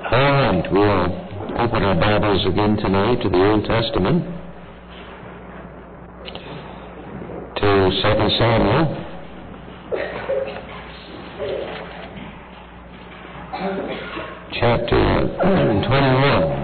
All right, we'll open our Bibles again tonight to the Old Testament, to 2 Samuel. Chapter 21.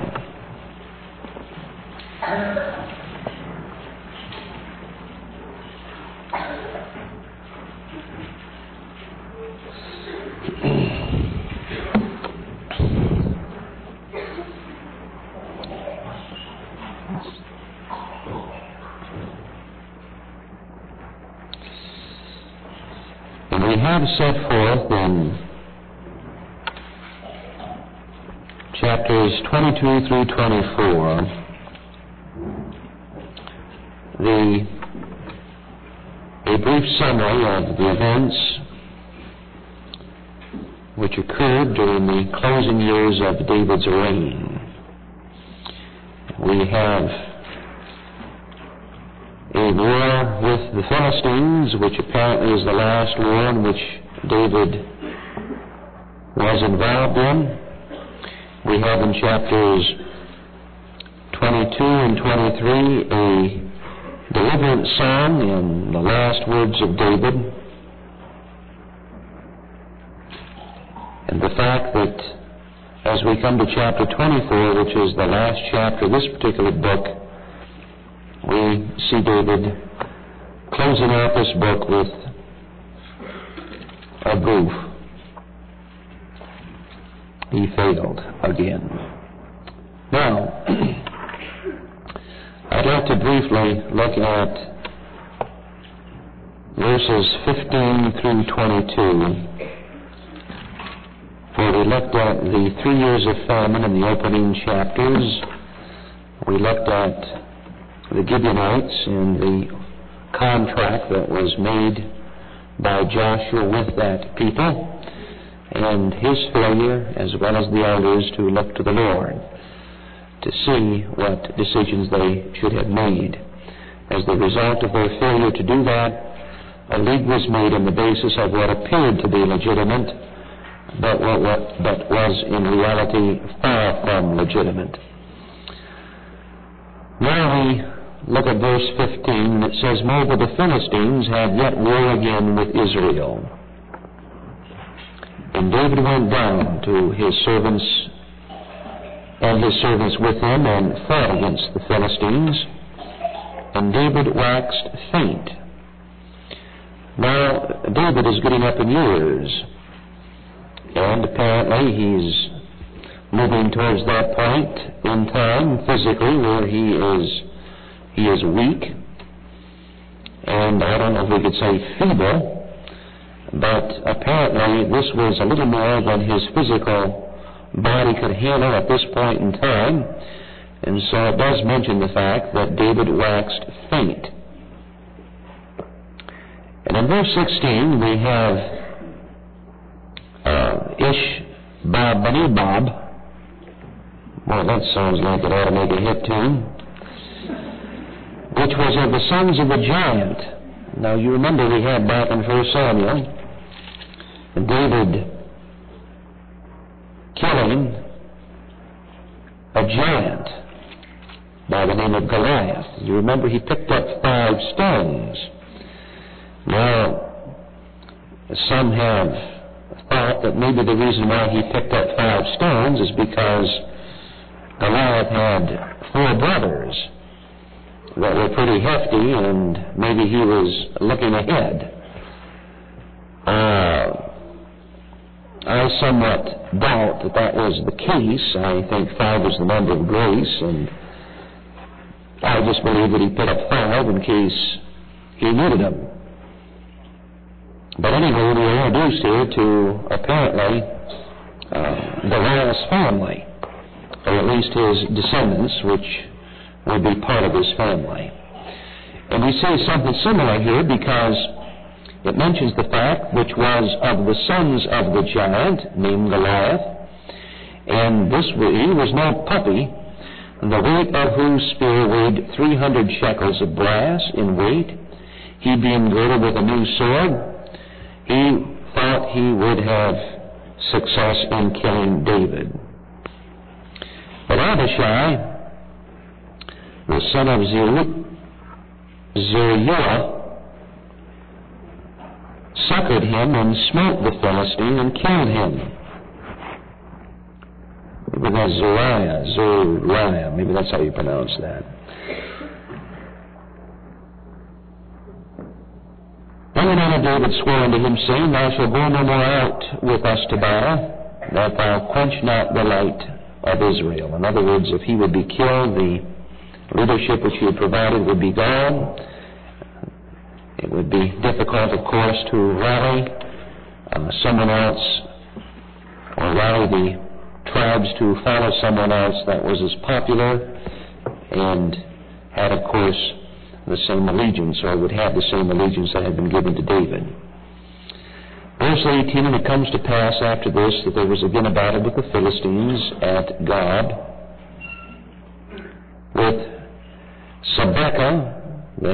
And we have set forth in chapters 22 through 24 a brief summary of the events which occurred during the closing years of David's reign. We have a war with the Philistines, which apparently is the last war in which David was involved in. We have in chapters 22 and 23 a deliverance song in the last words of David. And the fact that as we come to chapter 24, which is the last chapter of this particular book, we see David closing out this book with a proof. He failed again. Now, I'd like to briefly look at verses 15 through 22, where we looked at the 3 years of famine in the opening chapters. We looked at the Gibeonites and the contract that was made by Joshua with that people, and his failure, as well as the elders, to look to the Lord to see what decisions they should have made. As the result of their failure to do that, a league was made on the basis of what appeared to be legitimate, but was in reality far from legitimate. Now we look at verse 15, it says, "Moreover, the Philistines had yet war again with Israel. And David went down to his servants, and his servants with him, and fought against the Philistines. And David waxed faint." Now, David is getting up in years, and apparently he's moving towards that point in time physically where he is weak, and I don't know if we could say feeble, but apparently this was a little more than his physical body could handle at this point in time, and so it does mention the fact that David waxed faint. And in verse 16 we have Ish-Bob-Bani-Bob. Well, that sounds like it ought to make a hit tune. Which was of the sons of the giant. Now you remember we had back in 1 Samuel David killing a giant by the name of Goliath. You remember he picked up 5 stones. Now, some have thought that maybe the reason why he picked up 5 stones is because Goliath had 4 brothers that were pretty hefty, and maybe he was looking ahead. I somewhat doubt that that was the case. I think 5 was the number of grace, and I just believe that he put up 5 in case he needed them. But anyway, we are introduced here to apparently Goliath's family, or at least his descendants, which would be part of his family. And we see something similar here because it mentions the fact which was of the sons of the giant named Goliath, and he was no puppy, the weight of whose spear weighed 300 shekels of brass in weight. He being girded with a new sword, he thought he would have success in killing David. Abishai, the son of Zeruiah, succored him and smote the Philistine and killed him. Maybe that's Zeruiah. Maybe that's how you pronounce that. Then the man of David swore unto him, saying, Thou shalt go no more out with us to battle, that thou quench not the light of Israel. In other words, if he would be killed, the leadership which he had provided would be gone. It would be difficult, of course, to rally someone else, or rally the tribes to follow someone else that was as popular and had, of course, the same allegiance, or would have the same allegiance that had been given to David. Verse 18, And it comes to pass after this that there was again a battle with the Philistines at Gob, with Sabekah the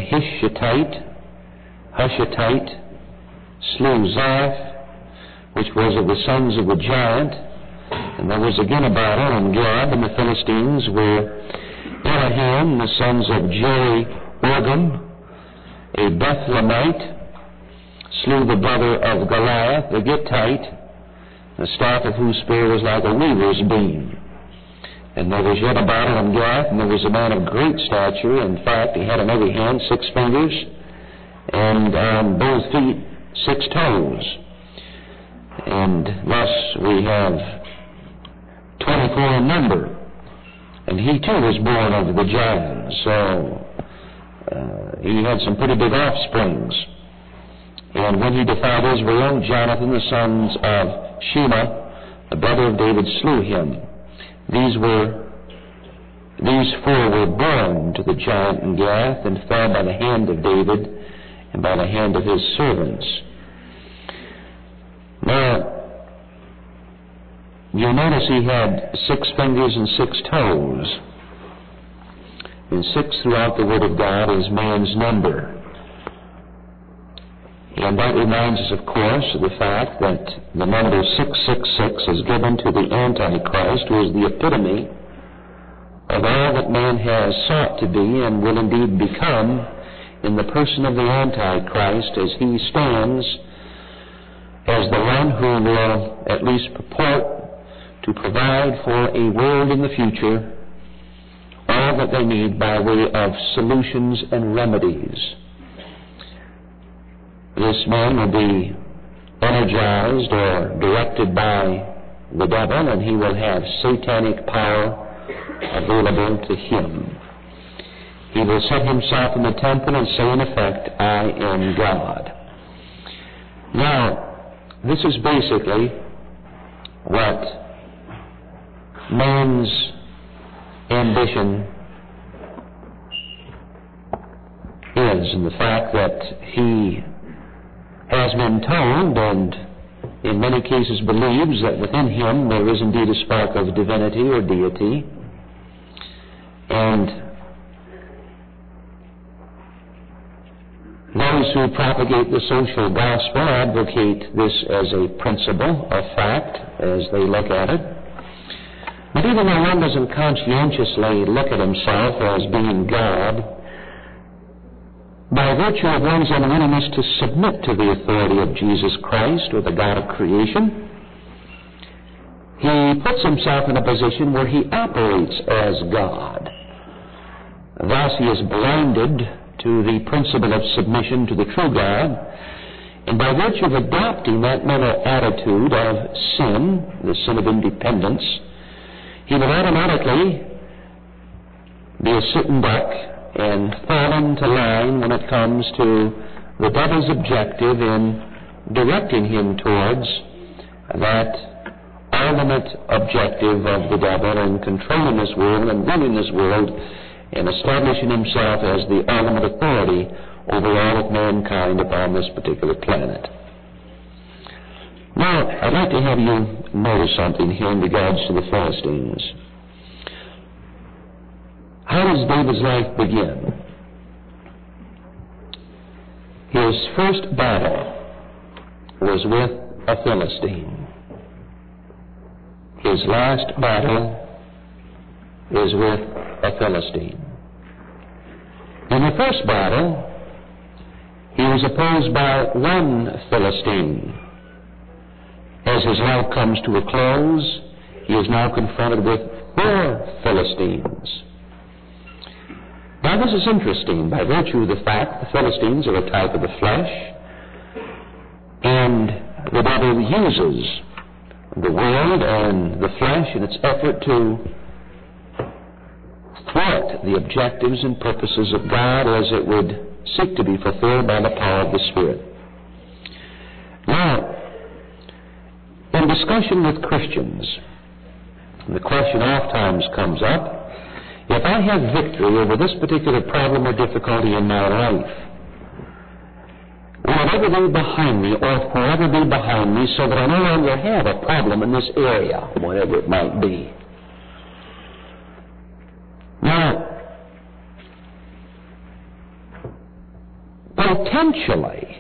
Hushathite slew Zaph, which was of the sons of the giant. And there was again a battle in Gob, and the Philistines were Eliham, the sons of Jeriotham, a Bethlehemite, slew the brother of Goliath, the Gittite, the staff of whose spear was like a weaver's beam. And there was yet a battle in Gath, and there was a man of great stature. In fact, he had on every hand 6 fingers, and on both feet 6 toes. And thus we have 24 in number. And he too was born of the giants, so he had some pretty big offsprings. And when he defied Israel, Jonathan, the sons of Shema, the brother of David, slew him. These 4 were born to the giant in Gath, and fell by the hand of David and by the hand of his servants. Now, you'll notice he had 6 fingers and 6 toes. And 6 throughout the Word of God is man's number. And that reminds us, of course, of the fact that the number 666 is given to the Antichrist, who is the epitome of all that man has sought to be and will indeed become in the person of the Antichrist, as he stands as the one who will at least purport to provide for a world in the future all that they need by way of solutions and remedies. This man will be energized or directed by the devil, and he will have satanic power available to him. He will set himself in the temple and say, in effect, I am God. Now, this is basically what man's ambition is, and the fact that he has been told, and in many cases believes, that within him there is indeed a spark of divinity or deity. And those who propagate the social gospel advocate this as a principle, a fact, as they look at it. But even though one doesn't conscientiously look at himself as being God, by virtue of one's unwillingness to submit to the authority of Jesus Christ or the God of creation, he puts himself in a position where he operates as God. Thus he is blinded to the principle of submission to the true God, and by virtue of adopting that mental attitude of sin, the sin of independence, he will automatically be a sitting duck and fall into line when it comes to the devil's objective in directing him towards that ultimate objective of the devil in controlling this world and ruling this world and establishing himself as the ultimate authority over all of mankind upon this particular planet. Now, I'd like to have you notice something here in regards to the Philistines. How does David's life begin? His first battle was with a Philistine. His last battle is with a Philistine. In the first battle, he was opposed by one Philistine. As his life comes to a close, he is now confronted with 4 Philistines. Now this is interesting by virtue of the fact the Philistines are a type of the flesh, and the devil uses the world and the flesh in its effort to thwart the objectives and purposes of God as it would seek to be fulfilled by the power of the Spirit. Now, in discussion with Christians, the question oftentimes comes up, if I have victory over this particular problem or difficulty in my life, will it ever be behind me or forever be behind me so that I no longer have a problem in this area, whatever it might be? Now, potentially,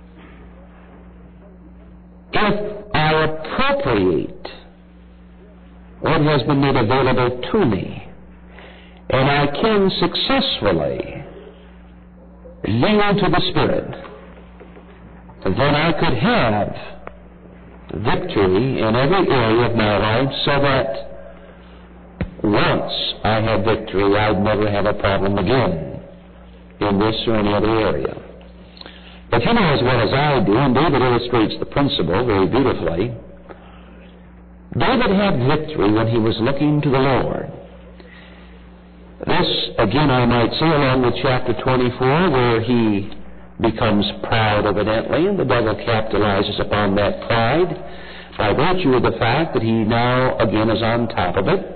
if I appropriate what has been made available to me, and I can successfully yield to the Spirit, then I could have victory in every area of my life so that once I have victory, I'd never have a problem again in this or any other area. But you know as well as I do, and David illustrates the principle very beautifully, David had victory when he was looking to the Lord. This, again, I might say, along with chapter 24, where he becomes proud, evidently, and the devil capitalizes upon that pride by virtue of the fact that he now, again, is on top of it.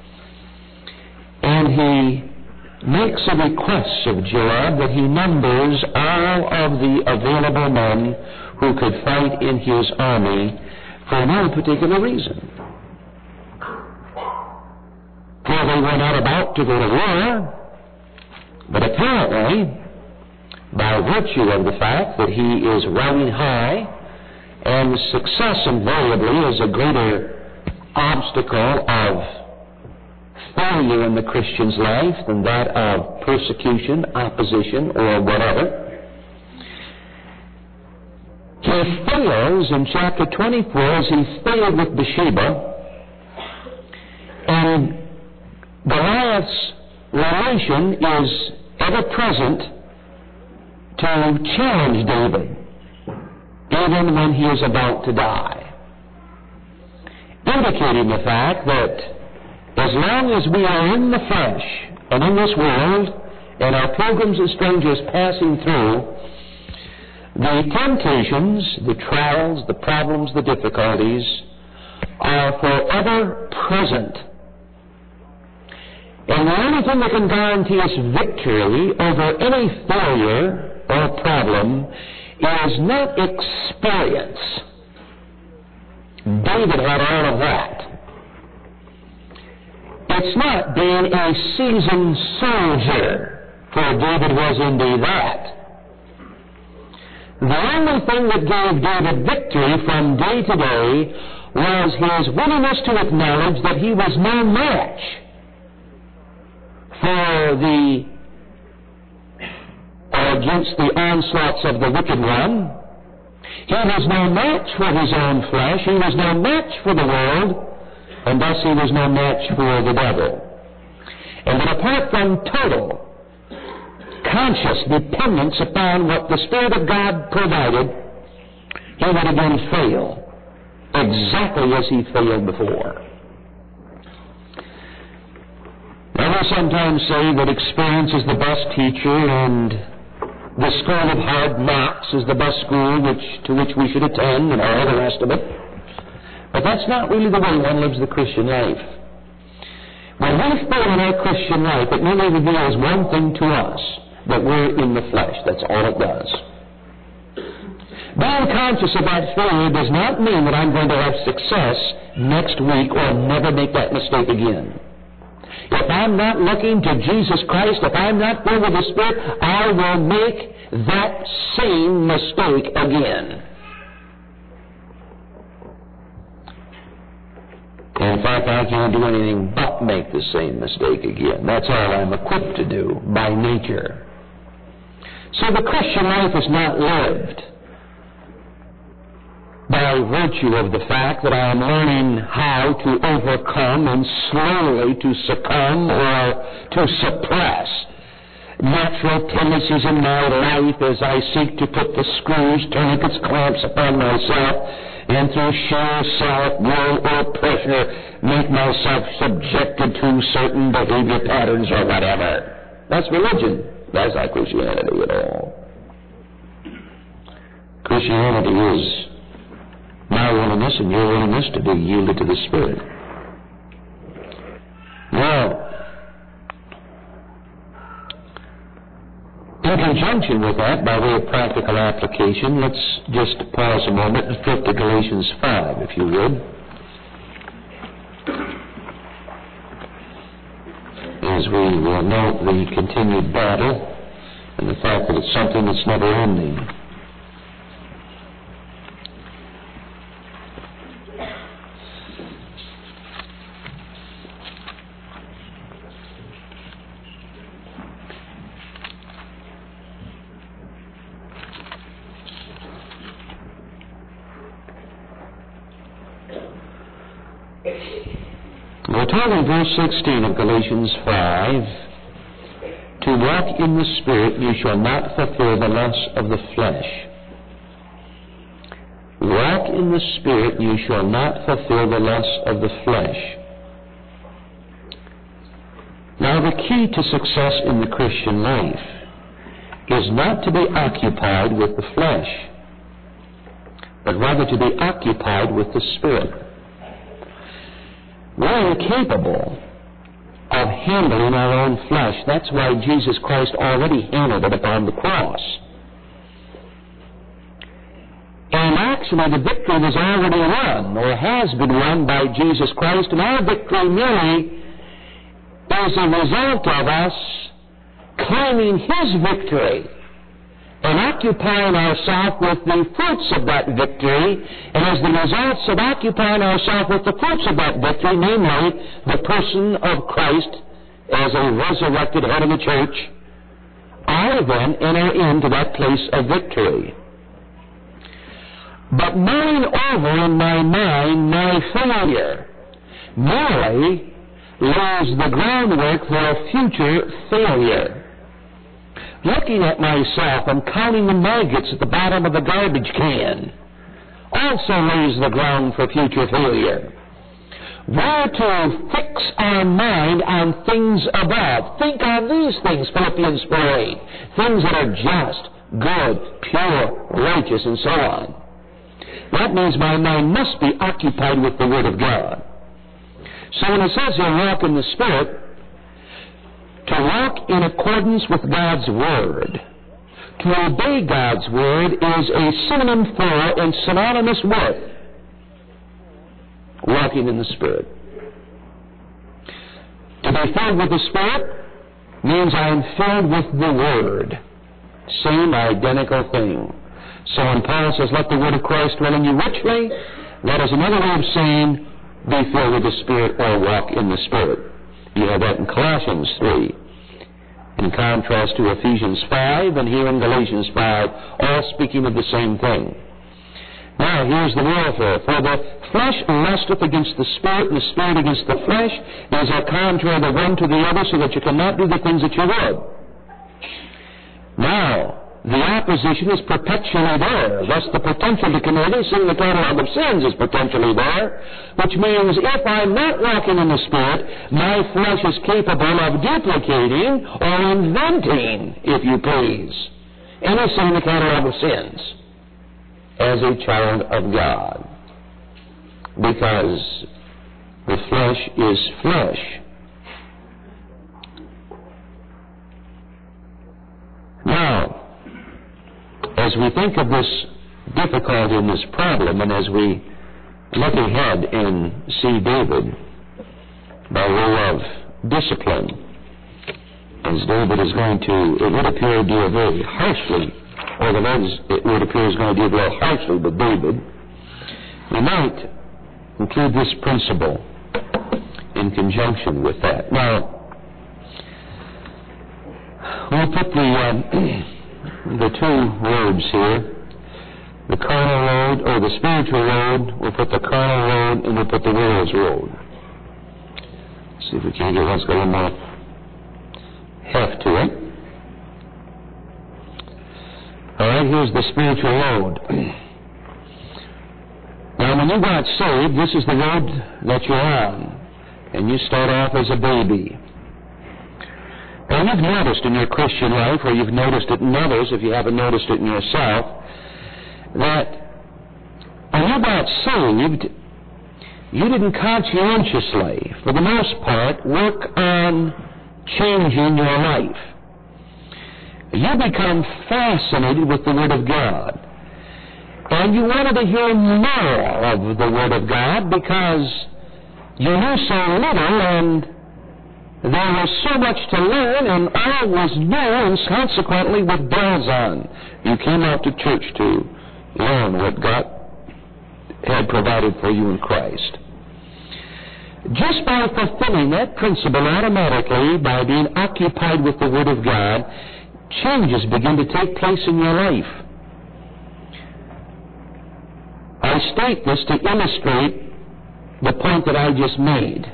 And he makes a request of Joab that he numbers all of the available men who could fight in his army for no particular reason. For they were not about to go to war, but apparently, by virtue of the fact that he is riding high, and success invariably is a greater obstacle of failure in the Christian's life than that of persecution, opposition, or whatever. He fails in chapter 24 as he failed with Bathsheba, and Goliath's relation is ever present to challenge David, even when he is about to die, indicating the fact that as long as we are in the flesh and in this world, and our pilgrims and strangers passing through, the temptations, the trials, the problems, the difficulties are forever present. And the only thing that can guarantee us victory over any failure or problem is not experience. David had all of that. It's not being a seasoned soldier, for David was indeed that. The only thing that gave David victory from day to day was his willingness to acknowledge that he was no match against the onslaughts of the wicked one. He was no match for his own flesh. He was no match for the world, and thus he was no match for the devil. And that apart from total, conscious dependence upon what the Spirit of God provided, he would again fail, exactly as he failed before. Now, we sometimes say that experience is the best teacher, and the school of hard knocks is the best school to which we should attend, and all the rest of it. But that's not really the way one lives the Christian life. When we fail in our Christian life, it merely reveals one thing to us, that we're in the flesh. That's all it does. Being conscious of that failure does not mean that I'm going to have success next week or never make that mistake again. If I'm not looking to Jesus Christ, if I'm not filled with the Spirit, I will make that same mistake again. And In fact, I can't do anything but make the same mistake again. That's all I'm equipped to do by nature. So the Christian life is not lived by virtue of the fact that I am learning how to overcome and slowly to succumb or to suppress natural tendencies in my life as I seek to put the screws, tourniquets, clamps upon myself, and through sheer self-will or pressure make myself subjected to certain behavior patterns or whatever. That's religion. That's not Christianity at all. Christianity is my willingness and your willingness to be yielded to the Spirit. Now, in conjunction with that, by way of practical application, let's just pause a moment and flip to Galatians 5, if you would. As we will note the continued battle and the fact that it's something that's never ending. We're told in verse 16 of Galatians 5, to walk in the Spirit you shall not fulfill the lusts of the flesh. Walk in the Spirit you shall not fulfill the lusts of the flesh. Now the key to success in the Christian life is not to be occupied with the flesh, but rather to be occupied with the Spirit. We're incapable of handling our own flesh. That's why Jesus Christ already handled it upon the cross. And actually the victory was already won, or has been won by Jesus Christ, and our victory merely is a result of us claiming His victory and occupying ourselves with the fruits of that victory, and as the results of occupying ourselves with the fruits of that victory, namely the person of Christ as a resurrected head of the church, I then enter into that place of victory. But mulling over in my mind my failure merely lays the groundwork for a future failure. Looking at myself and counting the maggots at the bottom of the garbage can also lays the ground for future failure. We're to fix our mind on things above. Think on these things, Philippians 4:8. Things that are just, good, pure, righteous, and so on. That means my mind must be occupied with the Word of God. So when it says here, walk in the Spirit, to walk in accordance with God's Word, to obey God's Word, is a synonym for and synonymous with walking in the Spirit. To be filled with the Spirit means I am filled with the Word. Same identical thing. So when Paul says, let the Word of Christ dwell in you richly, that is another way of saying, be filled with the Spirit or walk in the Spirit. You have that in Colossians 3, in contrast to Ephesians 5, and here in Galatians 5, all speaking of the same thing. Now, here's the warfare. For the flesh lusteth against the Spirit, and the Spirit against the flesh. These are contrary the one to the other, so that you cannot do the things that you would. Now, the opposition is perpetually there. Thus, the potential to commit any sin, the catalog of sins, is potentially there, which means if I'm not walking in the Spirit, my flesh is capable of duplicating or inventing, if you please, any sin in the catalog of sins as a child of God. Because the flesh is flesh. Now, as we think of this difficulty and this problem, and as we look ahead and see David by way of discipline, as David is going to, it would appear, deal very harshly, or the Lord, it would appear, is going to deal very harshly with David, we might include this principle. in conjunction with that. Now, we'll put the two words here, the carnal road, or the spiritual road. We'll put the carnal road, and we'll put the world's road. Let's see if we can get one that's got a little more heft to it. All right, here's the spiritual road. Now, when you got saved, this is the road that you're on, and you start off as a baby. And you've noticed in your Christian life, or you've noticed it in others, if you haven't noticed it in yourself, that when you got saved, you didn't conscientiously, for the most part, work on changing your life. You become fascinated with the Word of God. And you wanted to hear more of the Word of God because you knew so little and there was so much to learn and all was new, and consequently with bells on. You came out to church to learn what God had provided for you in Christ. Just by fulfilling that principle automatically, by being occupied with the Word of God, changes begin to take place in your life. I state this to illustrate the point that I just made.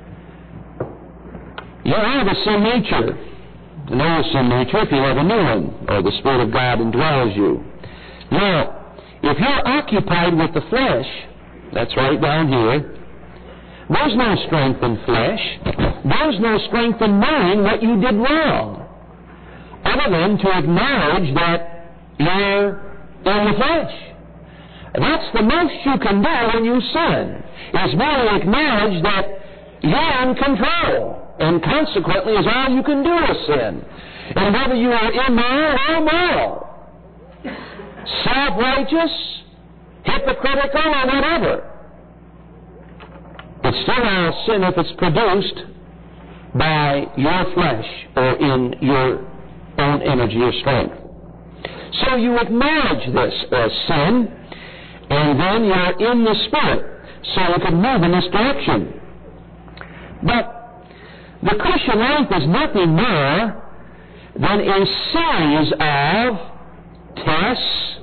You have a sin nature, an old sin nature, if you have a new one, or the Spirit of God indwells you. Now, if you're occupied with the flesh, that's right down here, there's no strength in flesh. There's no strength in knowing what you did wrong, other than to acknowledge that you're in the flesh. That's the most you can do when you sin, is merely acknowledge that you're in control, and consequently is all you can do is sin. And whether you are immoral or moral, self-righteous, hypocritical, or whatever, it's still all sin if it's produced by your flesh or in your own energy or strength. So you acknowledge this as sin, and then you're in the Spirit, so you can move in this direction. But the Christian life is nothing more than a series of tests,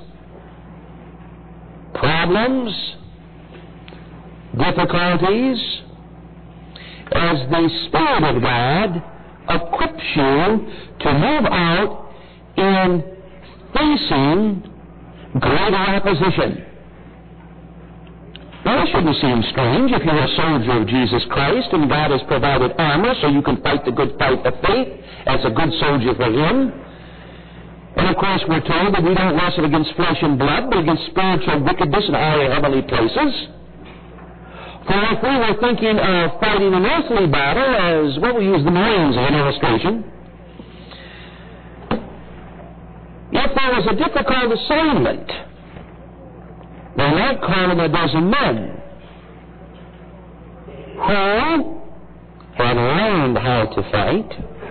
problems, difficulties, as the Spirit of God equips you to move out in facing greater opposition. Now, it shouldn't seem strange if you're a soldier of Jesus Christ and God has provided armor so you can fight the good fight of faith as a good soldier for Him. And of course, we're told that we don't wrestle against flesh and blood, but against spiritual wickedness in higher heavenly places. For if we were thinking of fighting an earthly battle, as, well, we use the Marines as an illustration, if there was a difficult assignment, they might call in a dozen men who had learned how to fight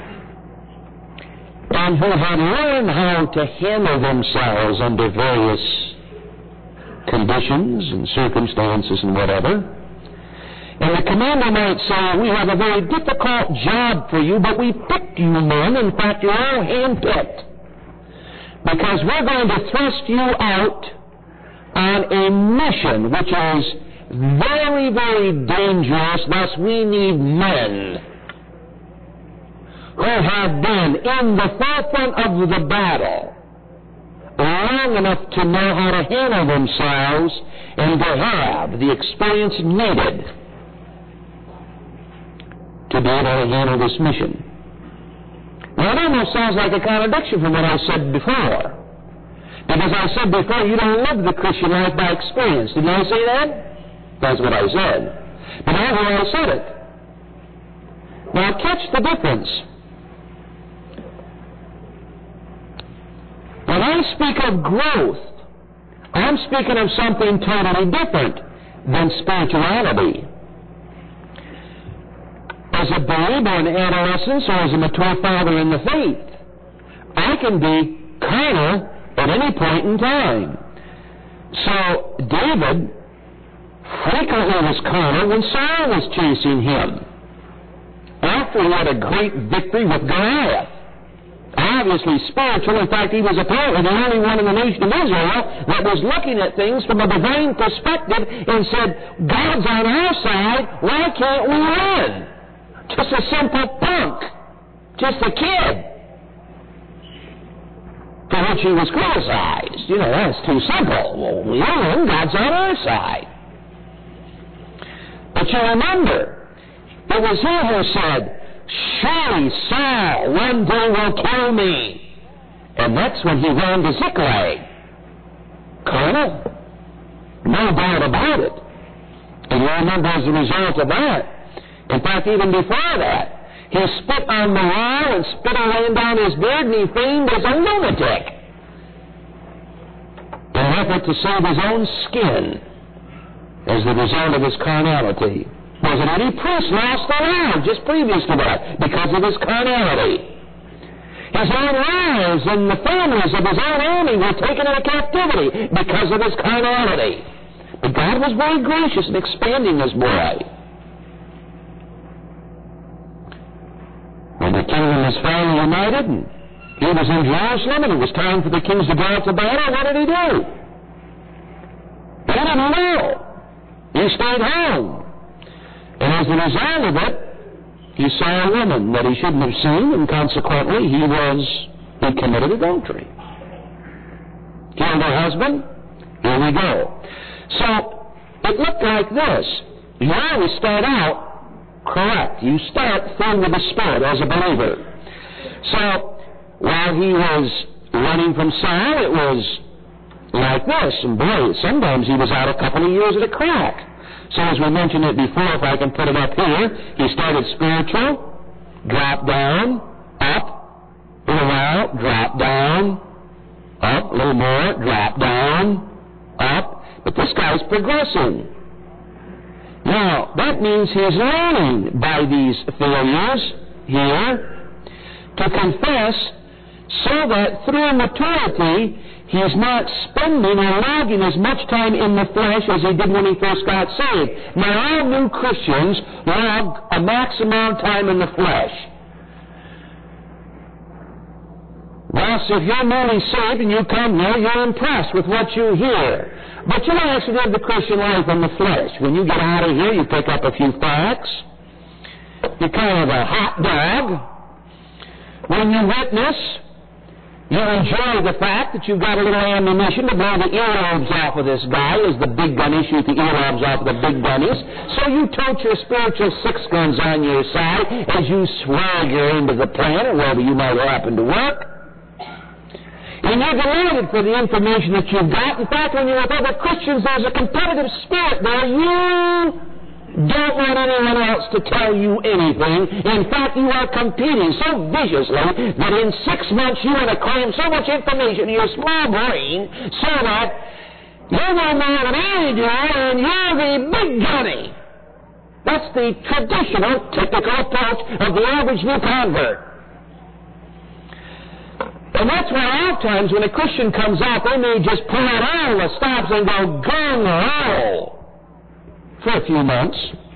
and who had learned how to handle themselves under various conditions and circumstances and whatever. And the commander might say, we have a very difficult job for you, but we picked you men. In fact, you're all hand-picked, because we're going to thrust you out on a mission which is very, very dangerous. Thus, we need men who have been in the forefront of the battle long enough to know how to handle themselves and to have the experience needed to be able to handle this mission. Now, it almost sounds like a contradiction from what I said before. Because I said before, you don't live the Christian life by experience. Didn't I say that? That's what I said. But now I said it. Now, catch the difference. When I speak of growth, I'm speaking of something totally different than spirituality. As a babe or an adolescent or as a mature father in the faith, I can be carnal at any point in time. So David frequently was carnal when Saul was chasing him. after he had a great victory with Goliath. Obviously spiritual. In fact, he was apparently the only one in the nation of Israel that was looking at things from a divine perspective and said, God's on our side, why can't we win? Just a simple punk. Just a kid. For which he was criticized. You know, that's too simple. Well, we win, God's on our side. But you remember, it was he who said, surely Saul one day will kill me. And that's when he ran to Ziklag. Colonel, no doubt about it. And you remember as a result of that, in fact, even before that, he spit on the wall and spittle ran down his beard and he feigned as a lunatic in an effort to save his own skin as the result of his carnality. Wasn't any priest lost their lives just previous to that because of his carnality. His own wives and the families of his own army were taken into captivity because of his carnality. But God was very gracious in expanding his boy. When the kingdom was finally united and he was in Jerusalem and it was time for the kings to go out to battle, what did he do? He didn't know. He stayed home. And as a result of it, he saw a woman that he shouldn't have seen, and consequently he committed adultery. Killed her husband. Here we go. So it looked like this. You always start out correct. You start filled with the Spirit as a believer. So while he was running from Saul, it was like this. And boy, sometimes he was out a couple of years at a crack. So as we mentioned it before, if I can put it up here, he started spiritual, dropped down, up, a little while, dropped down, up, a little more, dropped down, up. But this guy's progressing. Now, that means he's learning by these failures here to confess so that through maturity he's not spending or logging as much time in the flesh as he did when he first got saved. Now, all new Christians log a maximum time in the flesh. Thus, if you're newly saved and you come here, you're impressed with what you hear. But you don't actually live the Christian life in the flesh. When you get out of here, you pick up a few facts. You're kind of a hot dog. When you witness, you enjoy the fact that you've got a little ammunition to blow the earlobes off of this guy as the big gunnies shoot the earlobes off of the big gunnies. So you tote your spiritual 6 guns on your side as you swagger into the plant or wherever you might happen to work. And you're delighted for the information that you've got. In fact, when you're with other Christians, there's a competitive spirit there. You don't want anyone else to tell you anything. In fact, you are competing so viciously that in 6 months you want to cram so much information in your small brain so that you know more than I do and you're the big gunny. That's the traditional, typical approach of the average new convert. And that's why oftentimes when a Christian comes out, they may just pull out all the stops and go gung-ho for a few months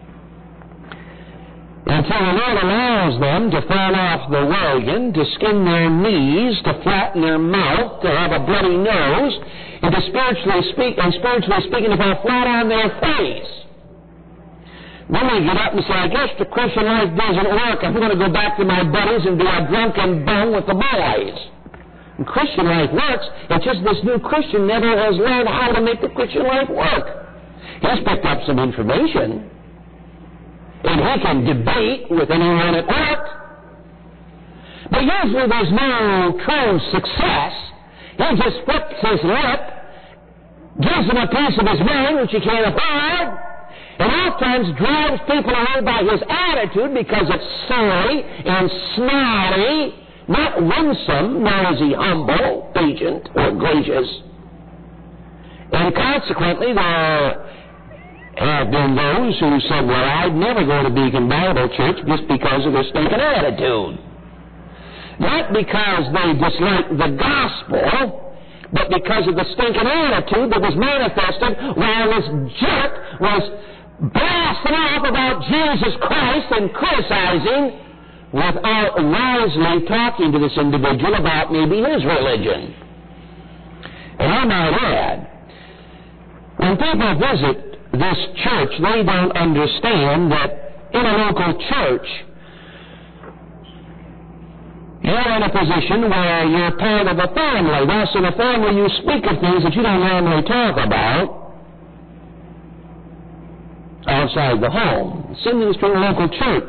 until the Lord allows them to fall off the wagon, to skin their knees, to flatten their mouth, to have a bloody nose, and to spiritually speaking, to fall flat on their face. Then they get up and say, I guess the Christian life doesn't work. I'm going to go back to my buddies and do a drunken bone with the boys. And Christian life works. It's just this new Christian never has learned how to make the Christian life work. He's picked up some information, and he can debate with anyone at work. But usually there's no true success. He just flips his lip, gives them a piece of his mind, which he can't afford, and oftentimes drives people away by his attitude because it's silly and snotty, not winsome, nor is he humble, patient, or gracious. And consequently, there have been those who said, well, I'd never go to Beacon Bible Church just because of their stinking attitude. Not because they disliked the gospel, but because of the stinking attitude that was manifested while this jerk was blasting off about Jesus Christ and criticizing without wisely talking to this individual about maybe his religion. And I might add, when people visit this church, they don't understand that in a local church, you're in a position where you're part of a family. Thus, in a family, you speak of things that you don't normally talk about outside the home. Same thing is true in a local church.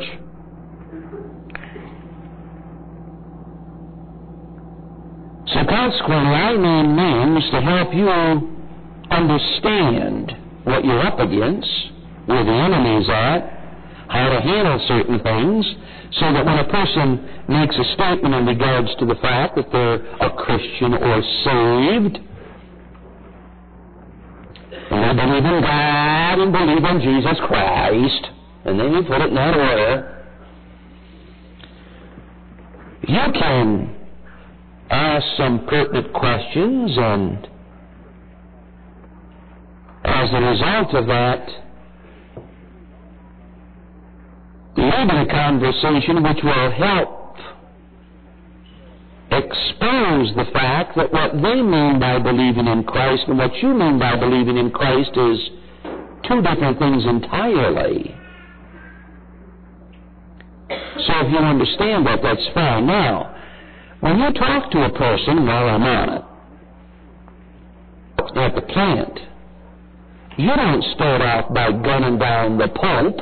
So consequently, I name names to help you understand what you're up against, where the enemy's at, how to handle certain things, so that when a person makes a statement in regards to the fact that they're a Christian or saved, and they believe in God and believe in Jesus Christ, and then you put it in that order, you can ask some pertinent questions, and as a result of that, lead a conversation which will help expose the fact that what they mean by believing in Christ and what you mean by believing in Christ is two different things entirely. So if you understand that, that's fine. Now, when you talk to a person, while I'm on it, at the plant, you don't start off by gunning down the Pope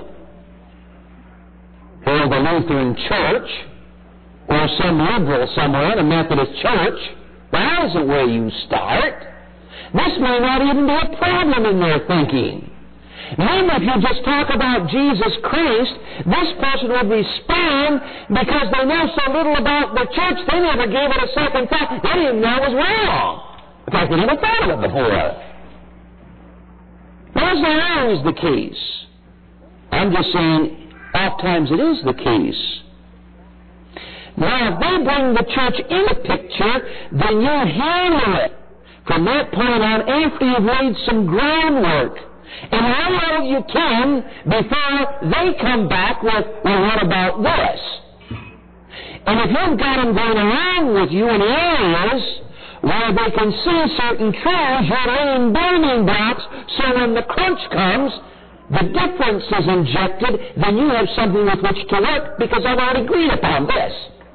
or the Lutheran Church or some liberal somewhere in a Methodist church. That isn't where you start. This may not even be a problem in their thinking. Maybe if you just talk about Jesus Christ, this person would respond because they know so little about the church, they never gave it a second thought. They didn't even know it was wrong. In fact, they never thought of it before. That's not always the case. I'm just saying, oftentimes it is the case. Now, if they bring the church in the picture, then you handle it from that point on after you've laid some groundwork. And all you can before they come back with, well, what about this? And if you've got them going along with you in areas where they can see certain truths, you're laying building blocks, so when the crunch comes, the difference is injected, then you have something with which to work because I've already agreed upon this.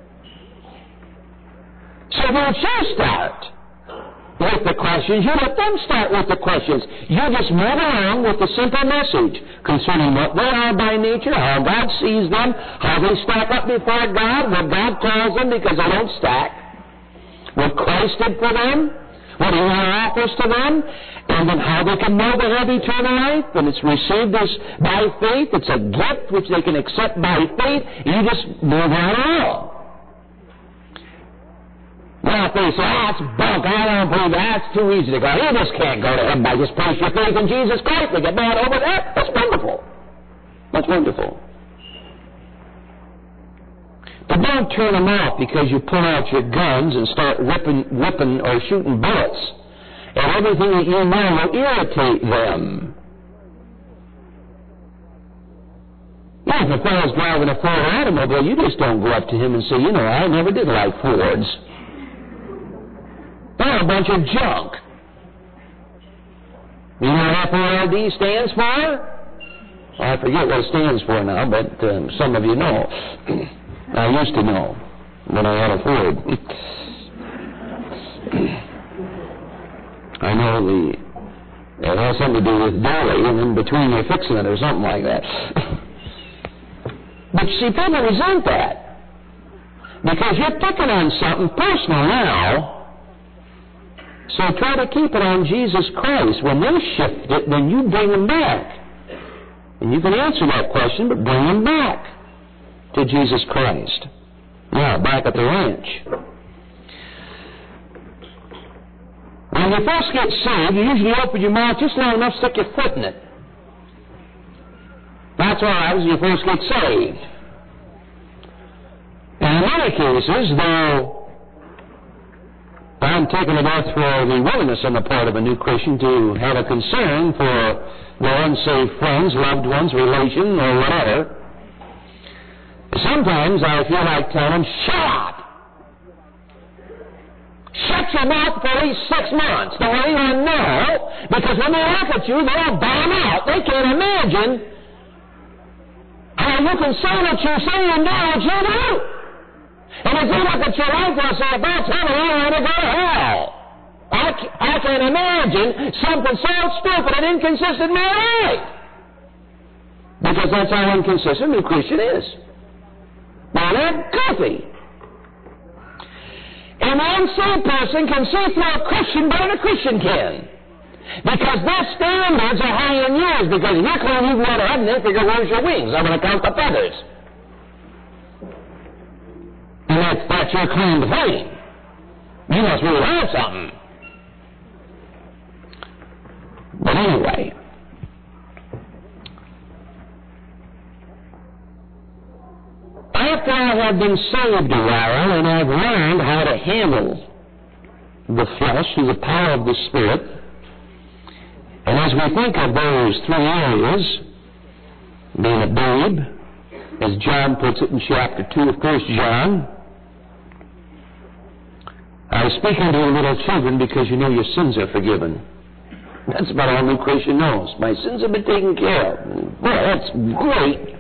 So don't you start with the questions, you let them start with the questions. You just move along with the simple message concerning what they are by nature, how God sees them, how they stack up before God, what God calls them because they don't stack, what Christ did for them, what He offers to them, and then how they can know they have eternal life, and it's received this by faith. It's a gift which they can accept by faith. You just move right along. Now, if they say, that's bunk, I don't believe that, that's too easy to go. You just can't go to heaven by just place your faith in Jesus Christ. They get mad over that. That's wonderful. That's wonderful. But don't turn them off because you pull out your guns and start whipping or shooting bullets. And everything that you know will irritate them. Now, if a fellow's driving a Ford automobile, you just don't go up to him and say, you know, I never did like Fords. They're a bunch of junk. You know what FORD stands for? I forget what it stands for now, but some of you know. I used to know when I had a Ford. I know it has something to do with dolly, and in between you're fixing it or something like that. But you see, people resent that. Because you're picking on something personal now. So try to keep it on Jesus Christ. When they shift it, then you bring them back. And you can answer that question, but bring them back to Jesus Christ. Now, back at the ranch. When you first get saved, you usually open your mouth just long enough to stick your foot in it. That's what happens when you first get saved. And in many cases, though I'm taking it out for the willingness on the part of a new Christian to have a concern for their unsaved friends, loved ones, relation, or whatever, Sometimes I feel like telling them, shut up! Shut your mouth for at least 6 months. Don't even know, because when they look at you, they'll bomb out. They can't imagine how you can say what you say and do what you do. And if they look at your life, they'll say, if that's heaven, I want to go to hell. I can't imagine something so stupid and inconsistent in my life. Because that's how inconsistent a Christian is. Now, they're goofy. An unsaved person can see through a Christian better than a Christian can. Because their standards are higher than yours. Because if you're claiming you can go to heaven, they figure, where's your wings? I'm going to count the feathers. And that's your claim to fame. You must really have something. But anyway, after I have been saved a while and I've learned how to handle the flesh through the power of the Spirit, and as we think of those 3 areas, being a babe, as John puts it in chapter 2 of 1 John, I was speaking to you little children because you know your sins are forgiven. That's about all new Christian knows. My sins have been taken care of. Boy, that's great.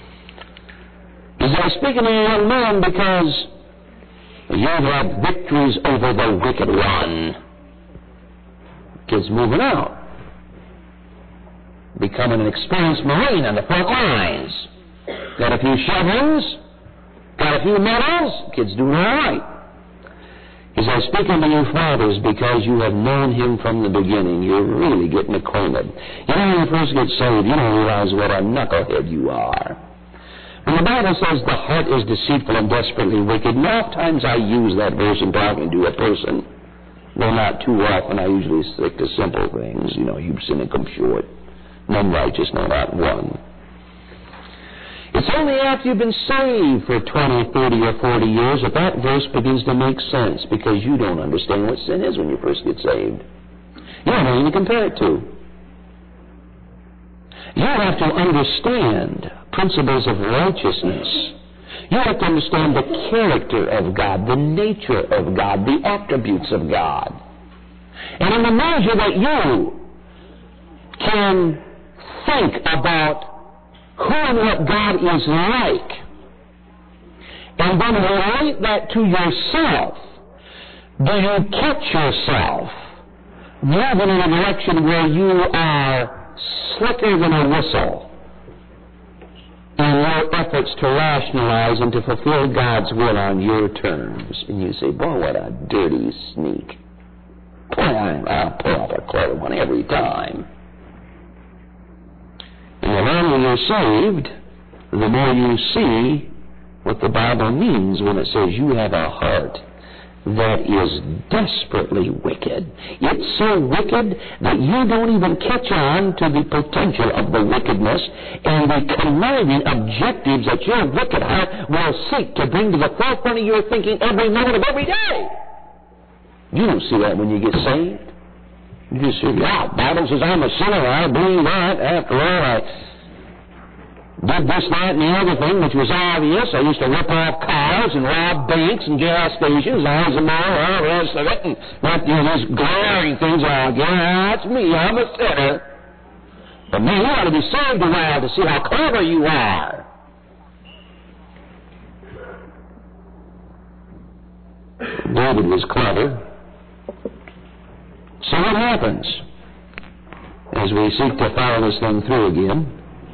As I was speaking to you young man because you have victories over the wicked one. Kids moving out. Becoming an experienced Marine on the front lines. Got a few shovings. Got a few medals. Kids doing all right. As I was speaking to you fathers, because you have known him from the beginning, you're really getting acquainted. You know, when you first get saved, you don't realize what a knucklehead you are. When the Bible says the heart is deceitful and desperately wicked, and oftentimes I use that verse in talking to a person. Though not too often, I usually stick to simple things. You know, you sin and come short. None righteous, no, not one. It's only after you've been saved for 20, 30, or 40 years that that verse begins to make sense, because you don't understand what sin is when you first get saved. You don't know anything to compare it to. You have to understand principles of righteousness. You have to understand the character of God, the nature of God, the attributes of God. And in the measure that you can think about who and what God is like, and then relate that to yourself, do you catch yourself moving in a direction where you are slicker than a whistle in your efforts to rationalize and to fulfill God's will on your terms? And you say, boy, what a dirty sneak. Boy, I'll pull up a clever one every time. And the longer you're saved, the more you see what the Bible means when it says you have a heart that is desperately wicked. It's so wicked that you don't even catch on to the potential of the wickedness and the conniving objectives that your wicked heart will seek to bring to the forefront of your thinking every moment of every day. You don't see that when you get saved. You just say, yeah, the Bible says I'm a sinner. I believe that. After all, I did this, that, and the other thing, which was obvious. I used to rip off cars and rob banks and gas stations, eyes and all the rest of it, and not, these glaring things. Oh, yeah, that's me. I'm a sinner. But man, you ought to be saved a while to see how clever you are. David was clever. So what happens as we seek to follow this thing through again?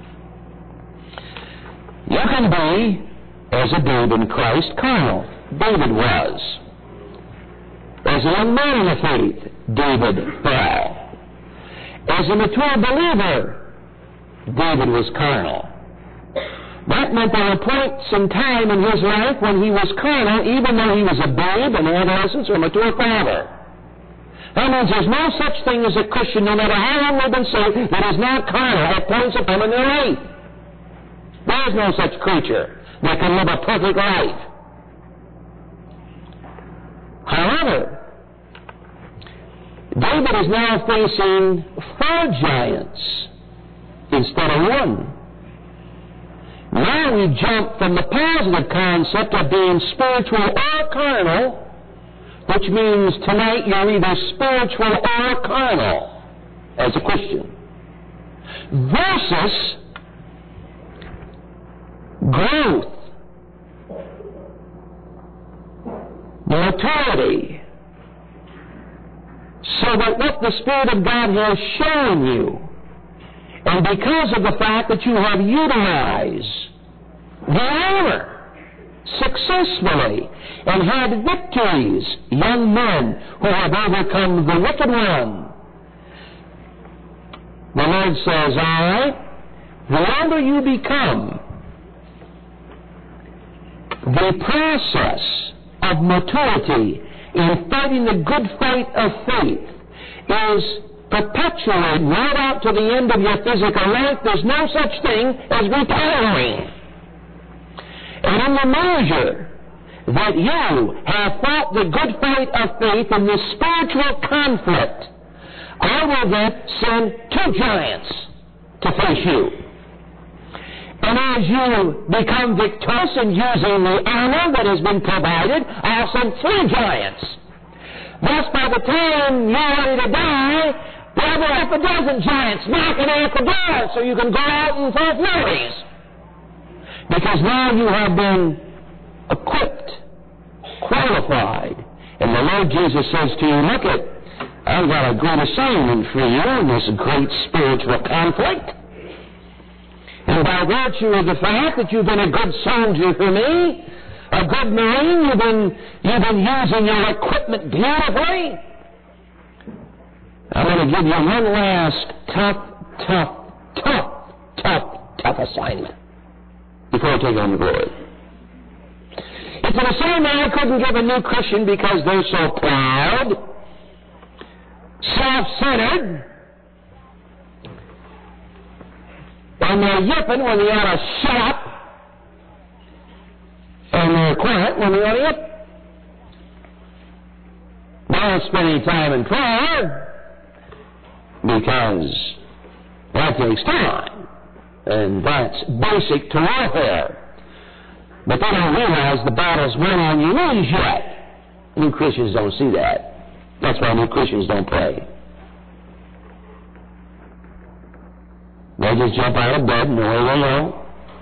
You can be, as a babe in Christ, carnal. David was. As a young man in the faith, David fell. As a mature believer, David was carnal. That meant there were points in time in his life when he was carnal, even though he was a babe, an adolescent, or a mature father. That means there's no such thing as a Christian, no matter how long they've been saved, that is not carnal at points of time in their life. There is no such creature that can live a perfect life. However, David is now facing 4 giants instead of 1. Now we jump from the positive concept of being spiritual or carnal, which means tonight you're either spiritual or carnal as a Christian, versus growth, maturity, so that what the Spirit of God has shown you, and because of the fact that you have utilized the armor successfully and had victories, young men who have overcome the wicked one, the Lord says, all right, the older you become, the process of maturity in fighting the good fight of faith is perpetuated right out to the end of your physical life. There's no such thing as retiring. And in the measure that you have fought the good fight of faith in this spiritual conflict, I will then send 2 giants to face you. And as you become victorious in using the armor that has been provided, I'll send 3 giants. Thus, by the time you're ready to die, there'll be half a dozen giants knocking at the door so you can go out and throw flurries. Because now you have been equipped, qualified. And the Lord Jesus says to you, look it, I've got a great assignment for you in this great spiritual conflict. And by virtue of the fact that you've been a good soldier for me, a good Marine, you've been using your equipment beautifully, I'm going to give you one last tough assignment before I take on the glory. It's an assignment I couldn't give a new Christian because they're so proud, self-centered, and they're yipping when they ought to shut up, and they're quiet when they ought to yip. They don't spend any time in prayer because that takes time, and that's basic to warfare. But they don't realize the battle's won on your knees yet. New Christians don't see that. That's why new Christians don't pray. They just jump out of bed and away they go.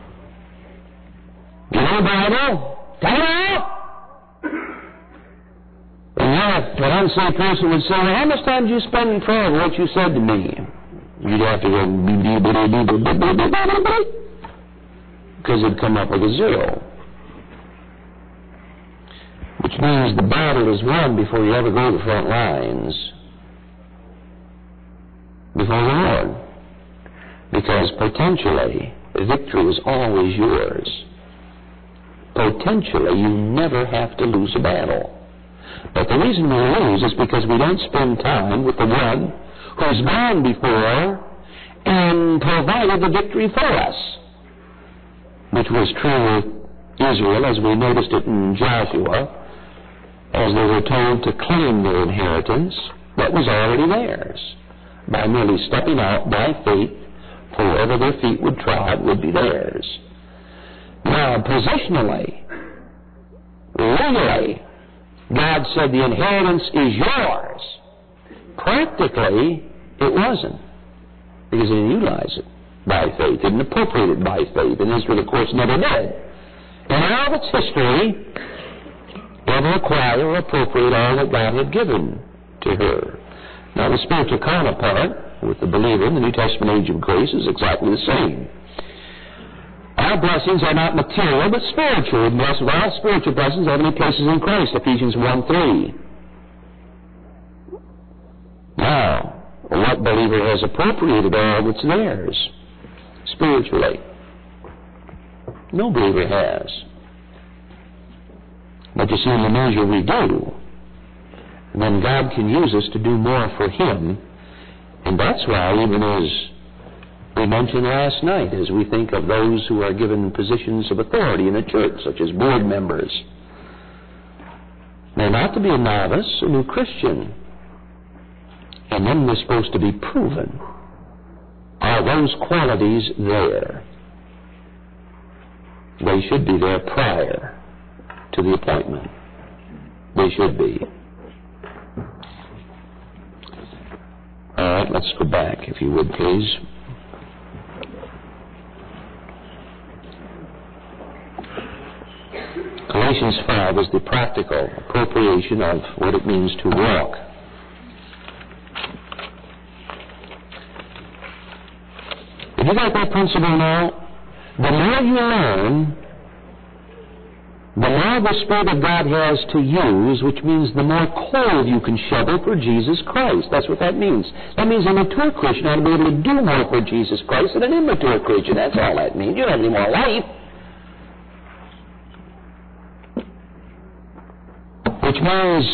Get in the Bible, take it out. And yet, an unsaved person would say, well, how much time did you spend in prayer and what you said to me? You'd have to go, because it'd come up with a 0. Which means the battle is won before you ever go to the front lines. Before the Lord. Because potentially, victory is always yours. Potentially, you never have to lose a battle. But the reason we lose is because we don't spend time with the one who's gone before and provided the victory for us. Which was true with Israel, as we noticed it in Joshua, as they were told to claim their inheritance that was already theirs, by merely stepping out by faith, for wherever their feet would trod would be theirs. Now, positionally, legally, God said the inheritance is yours. Practically, it wasn't, because they didn't utilize it by faith, didn't appropriate it by faith, and Israel, of course, never did. In all of its history, never acquire or appropriate all that God had given to her. Now, the spiritual counterpart with the believer in the New Testament age of grace is exactly the same. Our blessings are not material, but spiritual. And blessed with all spiritual blessings, heavenly places in Christ, Ephesians 1:3. Now, what believer has appropriated all that's theirs spiritually? No believer has. But you see, in the measure we do, then God can use us to do more for Him. And that's why, even as we mentioned last night, as we think of those who are given positions of authority in the church, such as board members, they're not to be a novice, a new Christian. And then they're supposed to be proven. Are those qualities there? They should be there prior to the appointment. They should be. All right, let's go back, if you would, please. Galatians 5 is the practical appropriation of what it means to walk. If you got that principle now, the more you learn, the more the Spirit of God has to use, which means the more coal you can shovel for Jesus Christ. That's what that means. That means a mature Christian ought to be able to do more for Jesus Christ than an immature Christian. That's all that means. You don't have any more life. Which means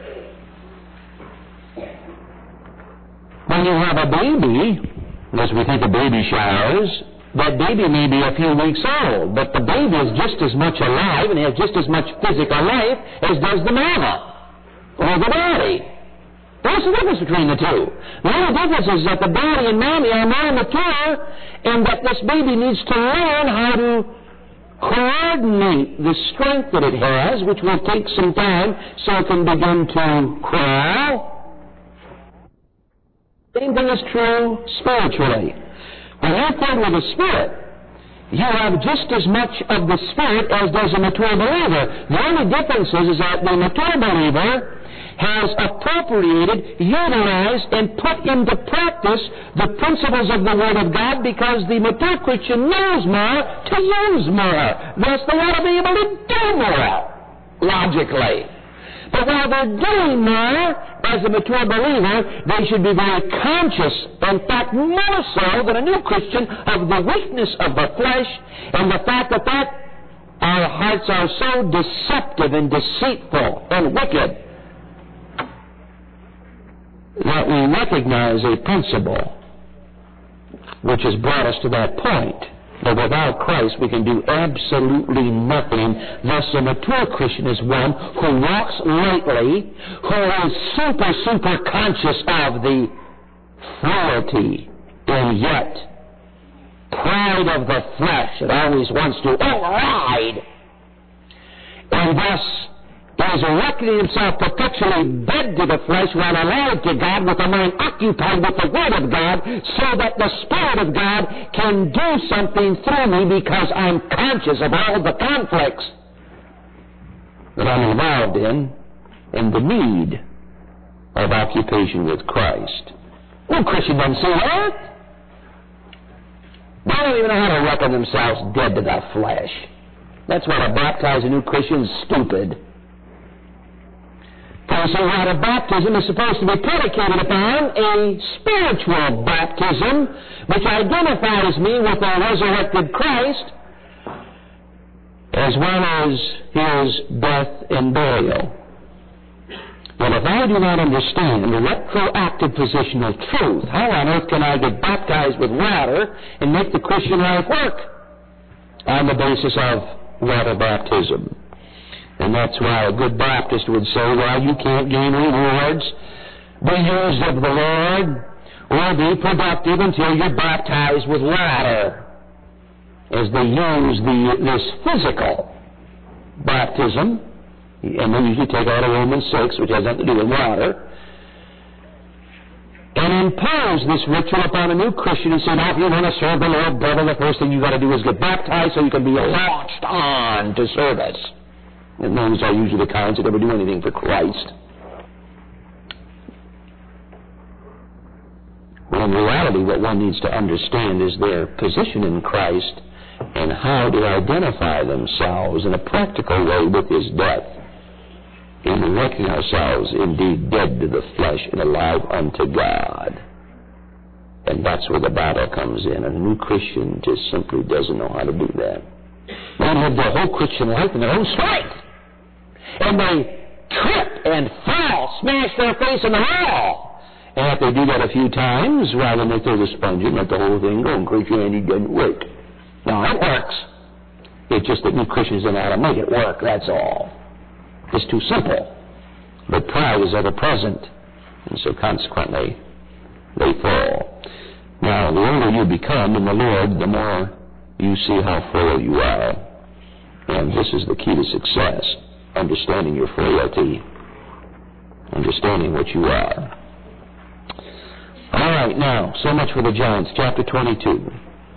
when you have a baby, as we think of baby showers, that baby may be a few weeks old, but the baby is just as much alive and has just as much physical life as does the mama or the daddy. What's the difference between the two? The only difference is that the daddy and mommy are more mature and that this baby needs to learn how to coordinate the strength that it has, which will take some time so it can begin to crawl. Same thing is true spiritually. When you're filled with the Spirit, you have just as much of the Spirit as does a mature believer. The only difference is that the mature believer has appropriated, utilized, and put into practice the principles of the Word of God because the mature Christian knows more to use more. Thus, they ought to be able to do more, logically. But while they're doing more, as a mature believer, they should be very conscious, in fact, more so than a new Christian, of the weakness of the flesh and the fact that our hearts are so deceptive and deceitful and wicked that we recognize a principle which has brought us to that point. That without Christ we can do absolutely nothing. Thus, a mature Christian is one who walks lightly, who is super conscious of the frailty and yet pride of the flesh that always wants to override, and thus is reckoning himself perpetually dead to the flesh while alive to God, with a mind occupied with the Word of God, so that the Spirit of God can do something through me because I'm conscious of all the conflicts that I'm involved in and the need of occupation with Christ. No Christian doesn't see that. They don't even know how to reckon themselves dead to the flesh. That's why to baptize a new Christian is stupid. So water baptism is supposed to be predicated upon a spiritual baptism which identifies me with the resurrected Christ as well as his death and burial. But if I do not understand the retroactive positional truth, how on earth can I get baptized with water and make the Christian life work on the basis of water baptism? And that's why a good Baptist would say, well, you can't gain rewards. Be used of the Lord, or be productive until you're baptized with water. As they use this physical baptism, and they usually take out of Romans 6, which has nothing to do with water, and impose this ritual upon a new Christian and say, now, if you want to serve the Lord, brother, the first thing you've got to do is get baptized so you can be launched on to service. And those are usually the kinds that never do anything for Christ. Well, in reality, what one needs to understand is their position in Christ and how to identify themselves in a practical way with his death, in making ourselves indeed dead to the flesh and alive unto God. And that's where the battle comes in. A new Christian just simply doesn't know how to do that. They live their whole Christian life in their own strength. And they trip and fall, smash their face in the wall. And if they do that a few times, rather than they throw the sponge and let the whole thing go, and Christianity doesn't work. No, it works. It's just that new Christians don't know how to make it work, that's all. It's too simple. But pride is ever present, and so consequently, they fall. Now, the older you become in the Lord, the more you see how frail you are. And this is the key to success, understanding your frailty, understanding what you are. All right, now, so much for the giants. Chapter 22.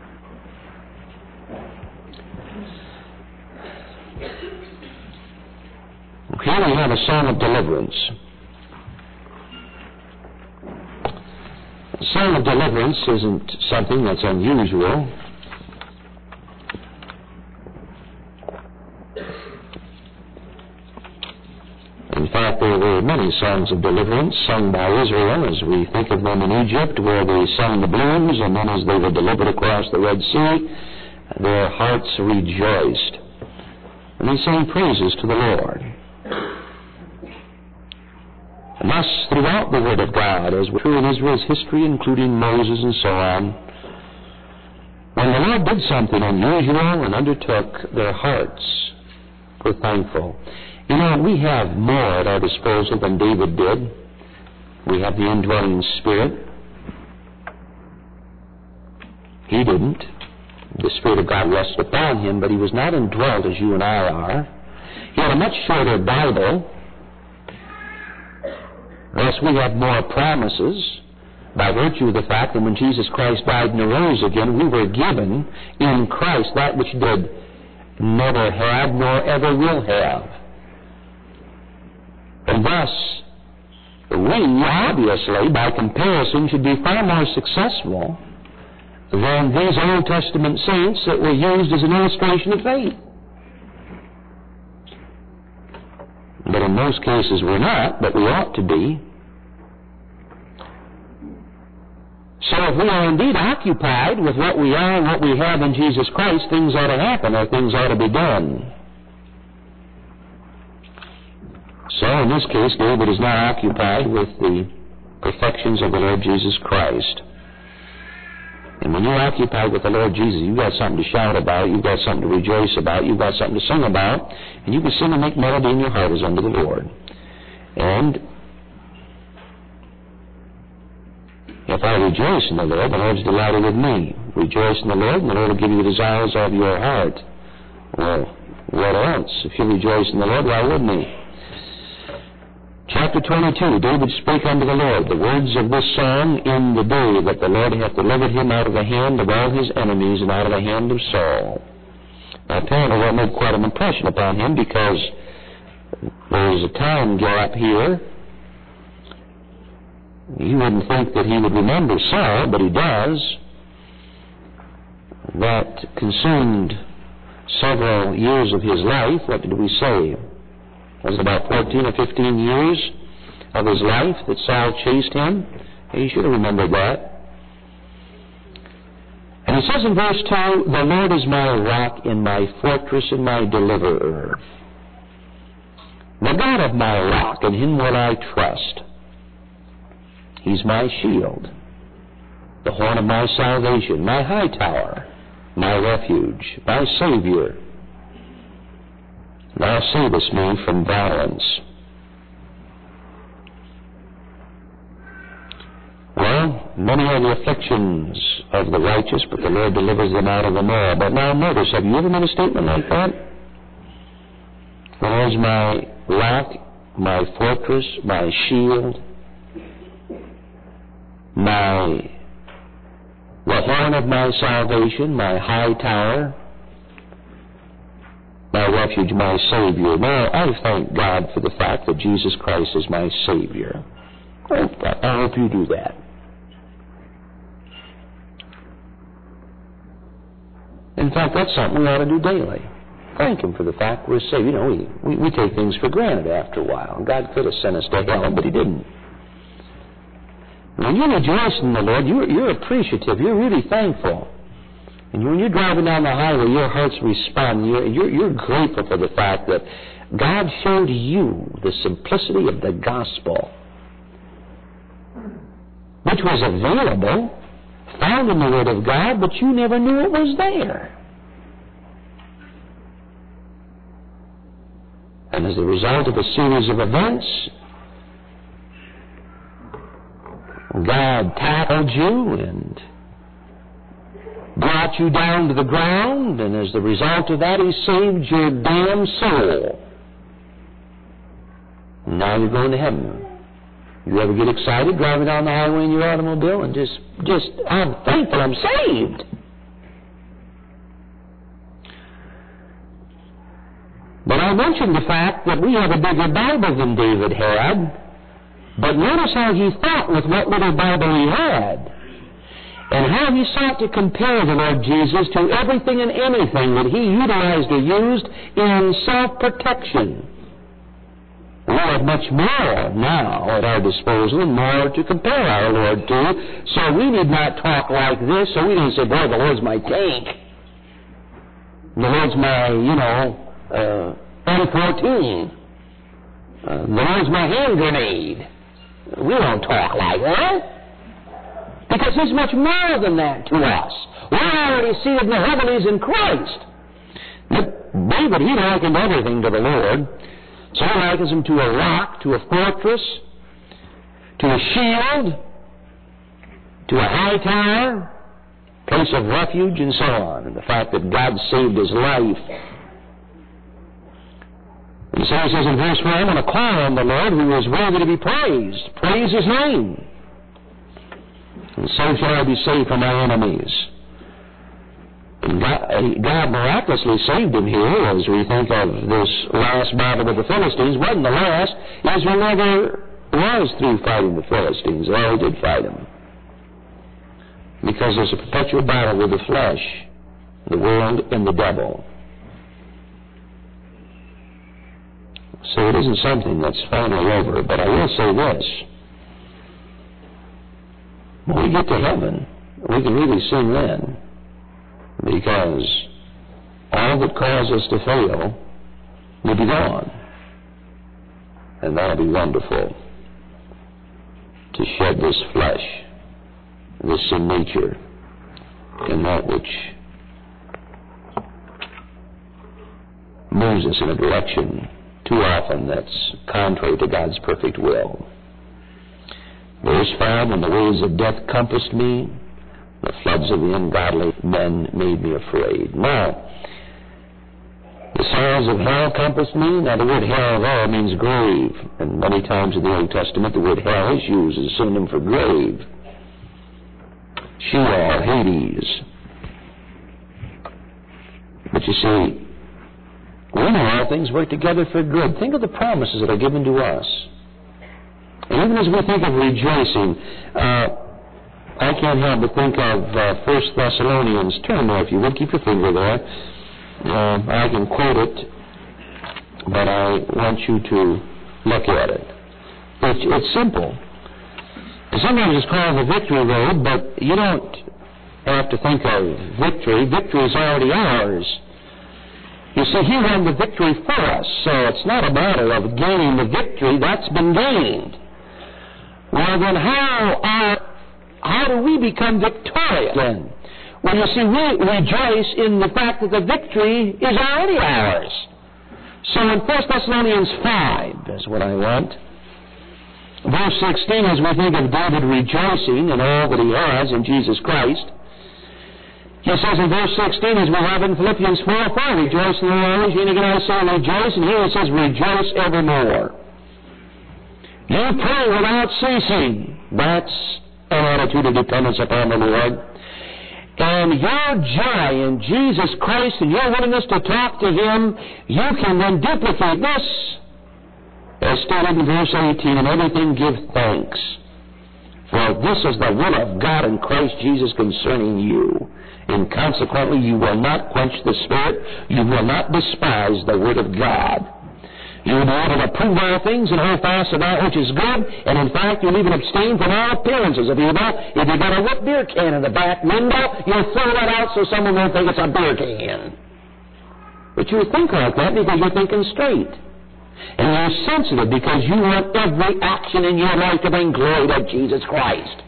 Here we have a song of deliverance. A song of deliverance isn't something that's unusual. In fact, there were many songs of deliverance sung by Israel as we think of them in Egypt, where they sang the blues, and then as they were delivered across the Red Sea, their hearts rejoiced. And they sang praises to the Lord. And thus, throughout the Word of God, as we're true in Israel's history, including Moses and so on, when the Lord did something unusual and undertook, their hearts were thankful. You know, we have more at our disposal than David did. We have the indwelling Spirit. He didn't. The Spirit of God rested upon him, but he was not indwelt as you and I are. He had a much shorter Bible. Thus we have more promises by virtue of the fact that when Jesus Christ died and arose again, we were given in Christ that which did never have nor ever will have. And thus, we obviously, by comparison, should be far more successful than these Old Testament saints that were used as an illustration of faith. But in most cases we're not, but we ought to be. So if we are indeed occupied with what we are and what we have in Jesus Christ, things ought to happen or things ought to be done. So in this case, David is now occupied with the perfections of the Lord Jesus Christ. And when you're occupied with the Lord Jesus, you've got something to shout about, you've got something to rejoice about, you've got something to sing about, and you can sing and make melody in your heart as unto the Lord. And if I rejoice in the Lord's delighted with me. Rejoice in the Lord, and the Lord will give you the desires of your heart. Well, what else? If you rejoice in the Lord, why wouldn't he? Chapter 22, David spake unto the Lord the words of this song in the day that the Lord hath delivered him out of the hand of all his enemies and out of the hand of Saul. Now, apparently that made quite an impression upon him, because there's a time gap here. You wouldn't think that he would remember Saul, but he does. That consumed several years of his life. What did we say? Was it about 14 or 15 years of his life that Saul chased him? He should have remembered that. And he says in verse 2, the Lord is my rock and my fortress and my deliverer. The God of my rock, in him will I trust. He's my shield, the horn of my salvation, my high tower, my refuge, my Savior. Thou savest me from violence. Well, many are the afflictions of the righteous, but the Lord delivers them out of them all. But now notice, have you ever made a statement like that? The Lord is my rock, my fortress, my shield, the horn of my salvation, my high tower, my refuge, my Savior. Now, I thank God for the fact that Jesus Christ is my Savior. I hope you do that. In fact, that's something we ought to do daily. Thank Him for the fact we're saved. You know, we take things for granted after a while. God could have sent us to hell, but He didn't. When you rejoice in the Lord, you're appreciative. You're really thankful. And when you're driving down the highway, your hearts respond. You're grateful for the fact that God showed you the simplicity of the gospel, which was available, found in the Word of God, but you never knew it was there. And as a result of a series of events, God tackled you and brought you down to the ground, and as the result of that, He saved your damn soul. And now you're going to heaven. You ever get excited driving down the highway in your automobile and just I'm thankful I'm saved? But I mentioned the fact that we have a bigger Bible than David had. But notice how he thought with what little Bible he had. And how he sought to compare the Lord Jesus to everything and anything that he utilized or used in self-protection. We have much more now at our disposal and more to compare our Lord to. So we did not talk like this. So we didn't say, boy, the Lord's my tank. The Lord's my, M14. The Lord's my hand grenade. We don't talk like that. Because He's much more than that to us. We're already seated in the heavenlies in Christ. But David, he likened everything to the Lord. So he likens Him to a rock, to a fortress, to a shield, to a high tower, place of refuge, and so on. And the fact that God saved his life. And so he says in verse 1, I'm going to call on the Lord who is worthy to be praised. Praise His name. And so shall I be saved from my enemies. And God miraculously saved him here, as we think of this last battle with the Philistines. Wasn't the last. Israel never was through fighting the Philistines. They all did fight them. Because there's a perpetual battle with the flesh, the world, and the devil. So it isn't something that's finally over. But I will say this. When we get to heaven, we can really sing then. Because all that caused us to fail will be gone. And that'll be wonderful. To shed this flesh, this sin nature, and that which moves us in a direction too often that's contrary to God's perfect will. Verse 5, when the waves of death compassed me, the floods of the ungodly men made me afraid. Now, the sorrows of hell compassed me. Now, the word hell there means grave. And many times in the Old Testament, the word hell is used as a synonym for grave. Sheol, Hades. But you see, we know all things work together for good. Think of the promises that are given to us. And even as we think of rejoicing, I can't help but think of 1 Thessalonians. Turn there, if you would. Keep your finger there. I can quote it, but I want you to look at it. It's simple. Sometimes it's called the victory road, but you don't have to think of victory. Victory is already ours. You see, He won the victory for us, so it's not a matter of gaining the victory. That's been gained. Well, then how do we become victorious then? Well, you see, we rejoice in the fact that the victory is already ours. So in 1 Thessalonians 5, that's what I want. Verse 16, as we think of David rejoicing in all that he has in Jesus Christ, he says in verse 16, as we have in Philippians 4:4, rejoice in the Lord always. And again I say rejoice, and here it says rejoice evermore. You pray without ceasing. That's an attitude of dependence upon the Lord. And your joy in Jesus Christ and your willingness to talk to Him, you can then duplicate this. As stated in verse 18, in everything give thanks. For this is the will of God in Christ Jesus concerning you. And consequently, you will not quench the Spirit. You will not despise the Word of God. You will be able to prove all things and hold fast to that which is good. And in fact, you'll even abstain from all appearances of evil. If you've got a wet beer can in the back window, you'll throw that out so someone won't think it's a beer can. But you think like that because you're thinking straight. And you're sensitive because you want every action in your life to bring glory to Jesus Christ.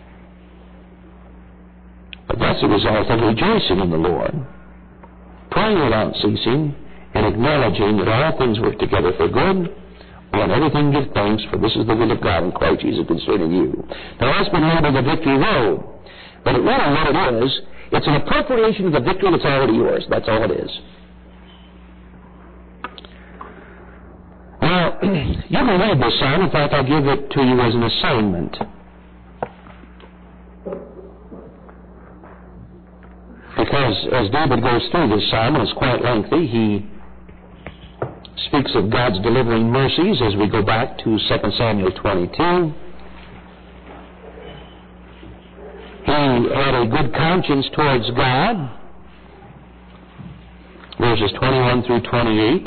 But that's a result of rejoicing in the Lord. Praying without ceasing, and acknowledging that all things work together for good, and everything give thanks, for this is the will of God in Christ Jesus concerning you. Now that's been labeled the victory road. But really what it is It's an appropriation of the victory that's already yours. That's all it is. Now, you can read this psalm. In fact, I'll give it to you as an assignment. Because as David goes through this psalm, and it's quite lengthy, he speaks of God's delivering mercies as we go back to 2 Samuel 22. He had a good conscience towards God, verses 21 through 28,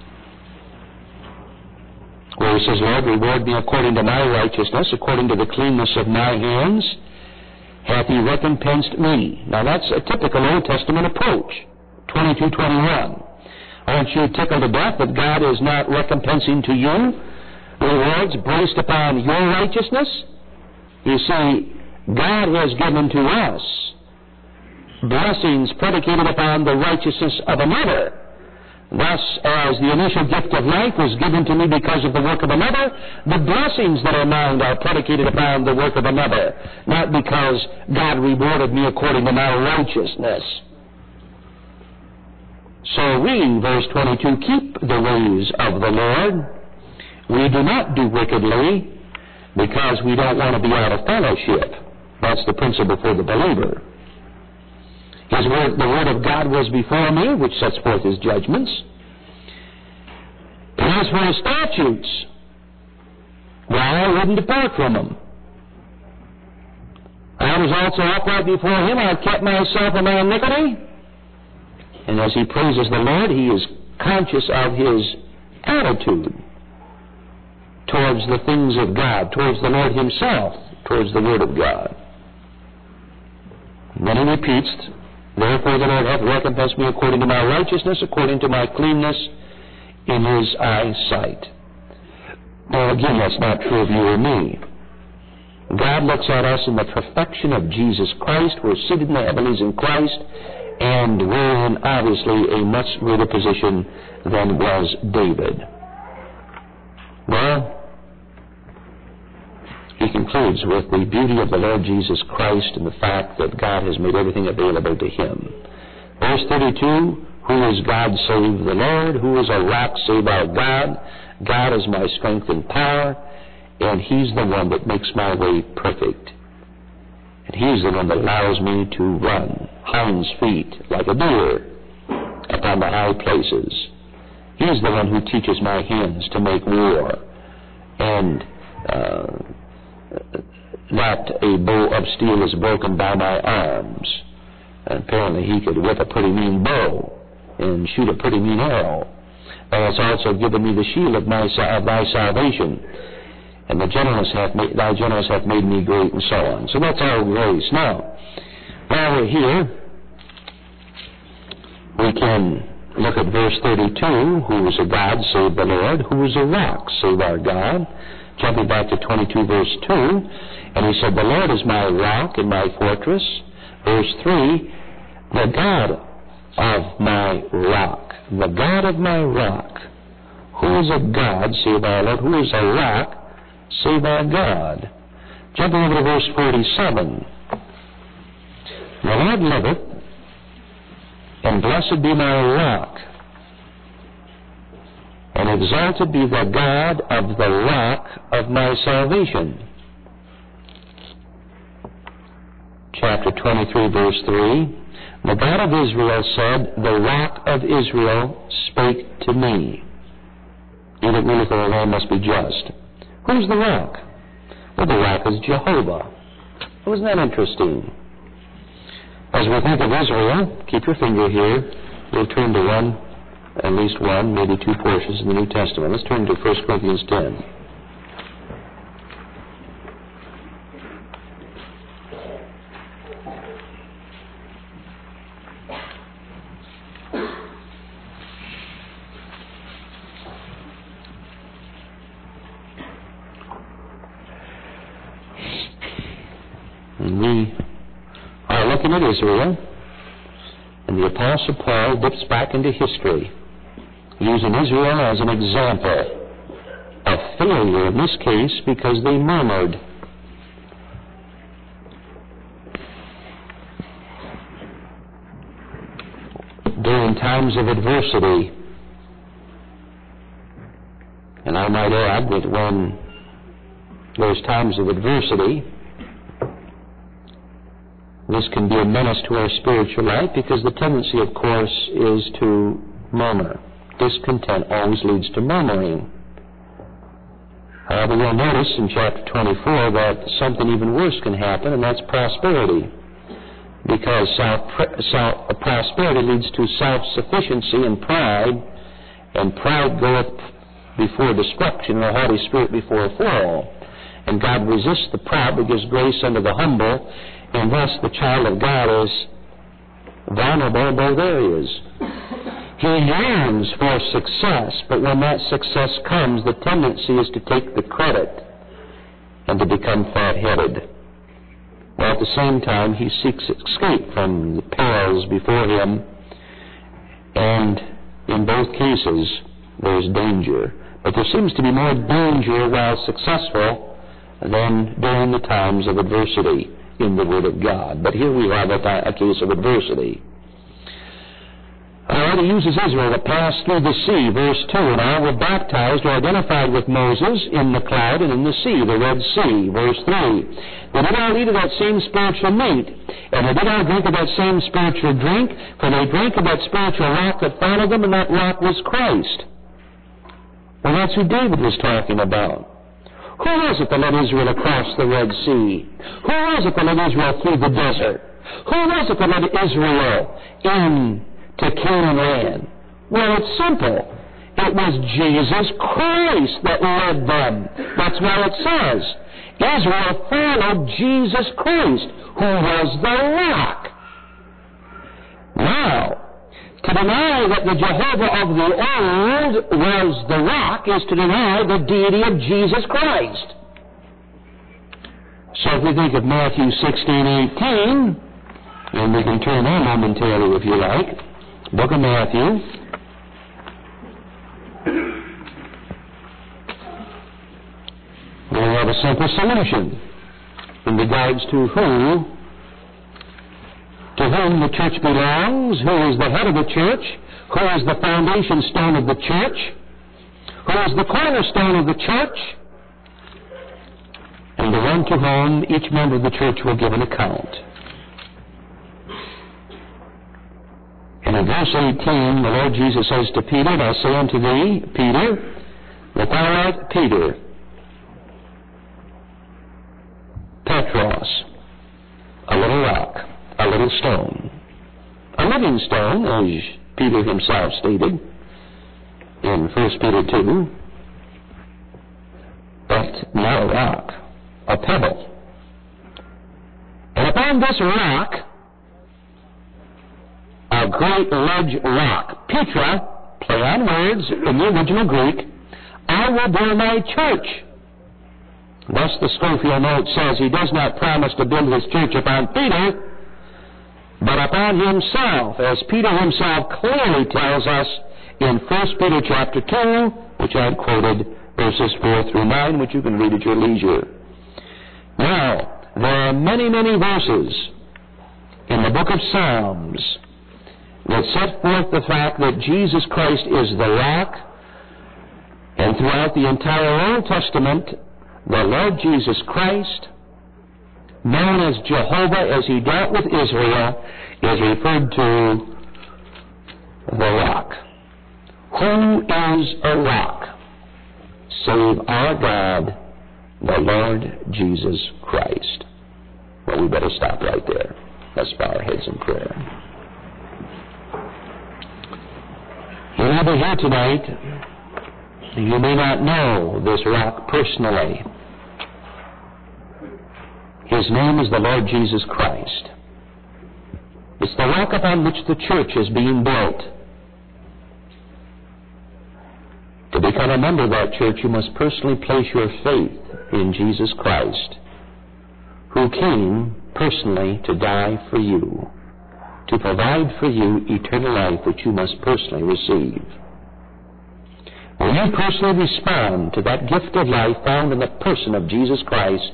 where he says, Lord, reward me according to my righteousness, according to the cleanness of my hands, hath he recompensed me. Now that's a typical Old Testament approach, 22:21. Aren't you tickled to death that God is not recompensing to you rewards based upon your righteousness? You see, God has given to us blessings predicated upon the righteousness of another. Thus, as the initial gift of life was given to me because of the work of another, the blessings that are mine are predicated upon the work of another, not because God rewarded me according to my righteousness. So we, verse 22, keep the ways of the Lord. We do not do wickedly because we don't want to be out of fellowship. That's the principle for the believer. The word of God was before me, which sets forth his judgments. And as for his statutes, well, I wouldn't depart from them. I was also upright before him. I kept myself in my iniquity. And as he praises the Lord, he is conscious of his attitude towards the things of God, towards the Lord himself, towards the Word of God. And then he repeats, therefore the Lord hath recompensed me according to my righteousness, according to my cleanness in his eyesight. Now again, that's not true of you or me. God looks at us in the perfection of Jesus Christ. We're seated in the heavens in Christ, and we're in obviously a much greater position than was David. Well, he concludes with the beauty of the Lord Jesus Christ and the fact that God has made everything available to him. Verse 32, who is God save the Lord? Who is a rock save our God? God is my strength and power, and he's the one that makes my way perfect. And he's the one that allows me to run hinds feet like a deer upon the high places. He's the one who teaches my hands to make war, and not a bow of steel is broken by my arms. And apparently he could whip a pretty mean bow and shoot a pretty mean arrow. And it's also given me the shield of thy salvation, and thy gentleness hath made me great, and so on. So that's our grace. Now, while we're here, we can look at verse 32, who is a God, save the Lord, who is a rock, save our God. Jumping back to 22, verse 2, and he said, the Lord is my rock and my fortress. Verse 3, the God of my rock. The God of my rock. Who is a God, save our Lord? Who is a rock, save our God? Jumping over to verse 47. The Lord liveth, and blessed be my rock, and exalted be the God of the rock of my salvation. Chapter 23, verse 3, the God of Israel said, the rock of Israel spake to me. He that ruleth over the land must be just. Who's the rock? Well, the rock is Jehovah. Wasn't that interesting? As we think of Israel, keep your finger here. We'll turn to at least one, maybe two portions in the New Testament. Let's turn to 1 Corinthians 10. And we are looking at Israel, and the Apostle Paul dips back into history, using Israel as an example of failure in this case because they murmured. times of adversity. And I might add that when there's times of adversity, this can be a menace to our spiritual life, because the tendency, of course, is to murmur. Discontent always leads to murmuring. However, you'll notice in chapter 24 that something even worse can happen, and that's prosperity. Because prosperity leads to self-sufficiency and pride goeth before destruction, and a haughty spirit before a fall. And God resists the proud, but gives grace unto the humble, and thus the child of God is vulnerable in both areas. He yearns for success, but when that success comes, the tendency is to take the credit and to become fat-headed. While at the same time, he seeks escape from the perils before him, and in both cases, there's danger. But there seems to be more danger while successful than during the times of adversity in the Word of God. But here we have a case of adversity. He uses Israel to pass through the sea, verse 2. And all were baptized or identified with Moses in the cloud and in the sea, the Red Sea, verse 3. They did all eat of that same spiritual meat, and they did all drink of that same spiritual drink, for they drank of that spiritual rock that followed them, and that rock was Christ. Well, that's who David was talking about. Who was it that led Israel across the Red Sea? Who was it that led Israel through the desert? Who was it that led Israel into Canaan land? Well, it's simple. It was Jesus Christ that led them. That's what it says. Israel followed Jesus Christ, who was the rock. Now, to deny that the Jehovah of the old was the rock is to deny the deity of Jesus Christ. So if we think of Matthew 16:18, and we can turn there momentarily if you like, book of Matthew. We have a simple solution in regards to whom the church belongs, who is the head of the church, who is the foundation stone of the church, who is the cornerstone of the church, and the one to whom each member of the church will give an account. And in verse 18, the Lord Jesus says to Peter, And I say unto thee, Peter, that thou art Peter, Petros, a little rock, a little stone, a living stone, as Peter himself stated in 1 Peter 2, but not a rock, a pebble. And upon this rock, a great ledge rock, Petra, play on words in the original Greek, I will build my church. Thus the Scofield note says he does not promise to build his church upon Peter, but upon himself, as Peter himself clearly tells us in 1 Peter chapter 2, which I had quoted, verses 4 through 9, which you can read at your leisure. Now, there are many, many verses in the book of Psalms that set forth the fact that Jesus Christ is the rock, and throughout the entire Old Testament, the Lord Jesus Christ, known as Jehovah as he dealt with Israel, is referred to the rock. Who is a rock? Save our God, the Lord Jesus Christ. Well, we better stop right there. Let's bow our heads in prayer. You're either here tonight, you may not know this rock personally. His name is the Lord Jesus Christ. It's the rock upon which the church is being built. To become a member of that church, you must personally place your faith in Jesus Christ, who came personally to die for you, to provide for you eternal life which you must personally receive. When you personally respond to that gift of life found in the person of Jesus Christ,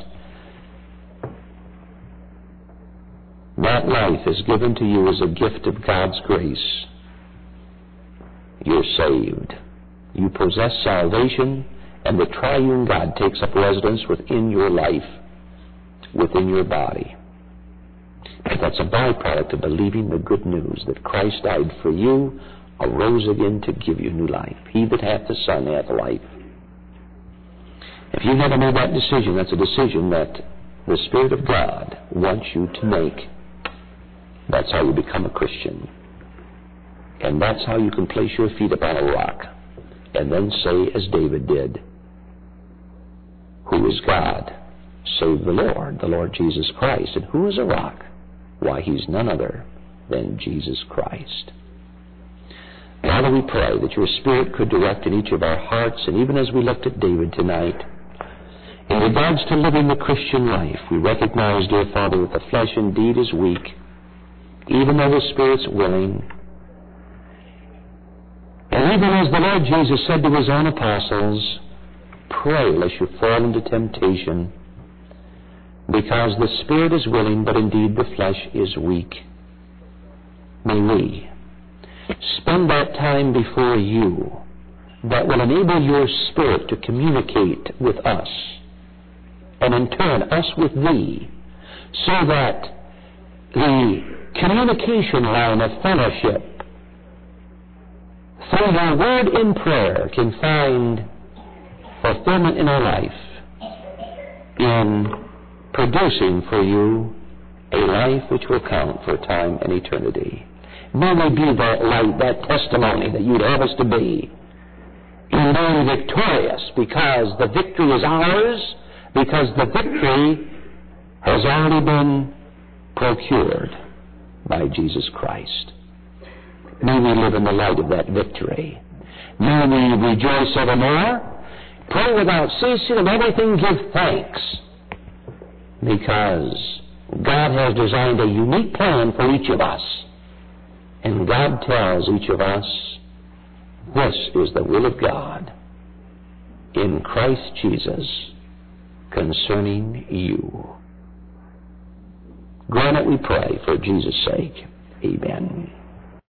that life is given to you as a gift of God's grace. you're saved. You possess salvation, and the triune God takes up residence within your life, within your body. And that's a byproduct of believing the good news that Christ died for you, arose again to give you new life. He that hath the Son hath life. If you've never made that decision, that's a decision that the Spirit of God wants you to make. That's how you become a Christian. And that's how you can place your feet upon a rock and then say, as David did, who is God? Save the Lord Jesus Christ. And who is a rock? Why, he's none other than Jesus Christ. Father, we pray that your Spirit could direct in each of our hearts, and even as we looked at David tonight, in regards to living the Christian life, we recognize, dear Father, that the flesh indeed is weak, even though the Spirit's willing. And even as the Lord Jesus said to his own apostles, pray lest you fall into temptation, because the Spirit is willing, but indeed the flesh is weak. May we spend that time before you that will enable your Spirit to communicate with us, and in turn us with thee, so that the communication line of fellowship through your word in prayer can find fulfillment in our life in producing for you a life which will count for time and eternity. May we be that light, that testimony that you'd have us to be, in being victorious, because the victory is ours, because the victory has already been procured by Jesus Christ. May we live in the light of that victory. May we rejoice evermore, pray without ceasing, and everything give thanks, because God has designed a unique plan for each of us. And God tells each of us, this is the will of God in Christ Jesus concerning you. Grant it, we pray, for Jesus' sake. Amen.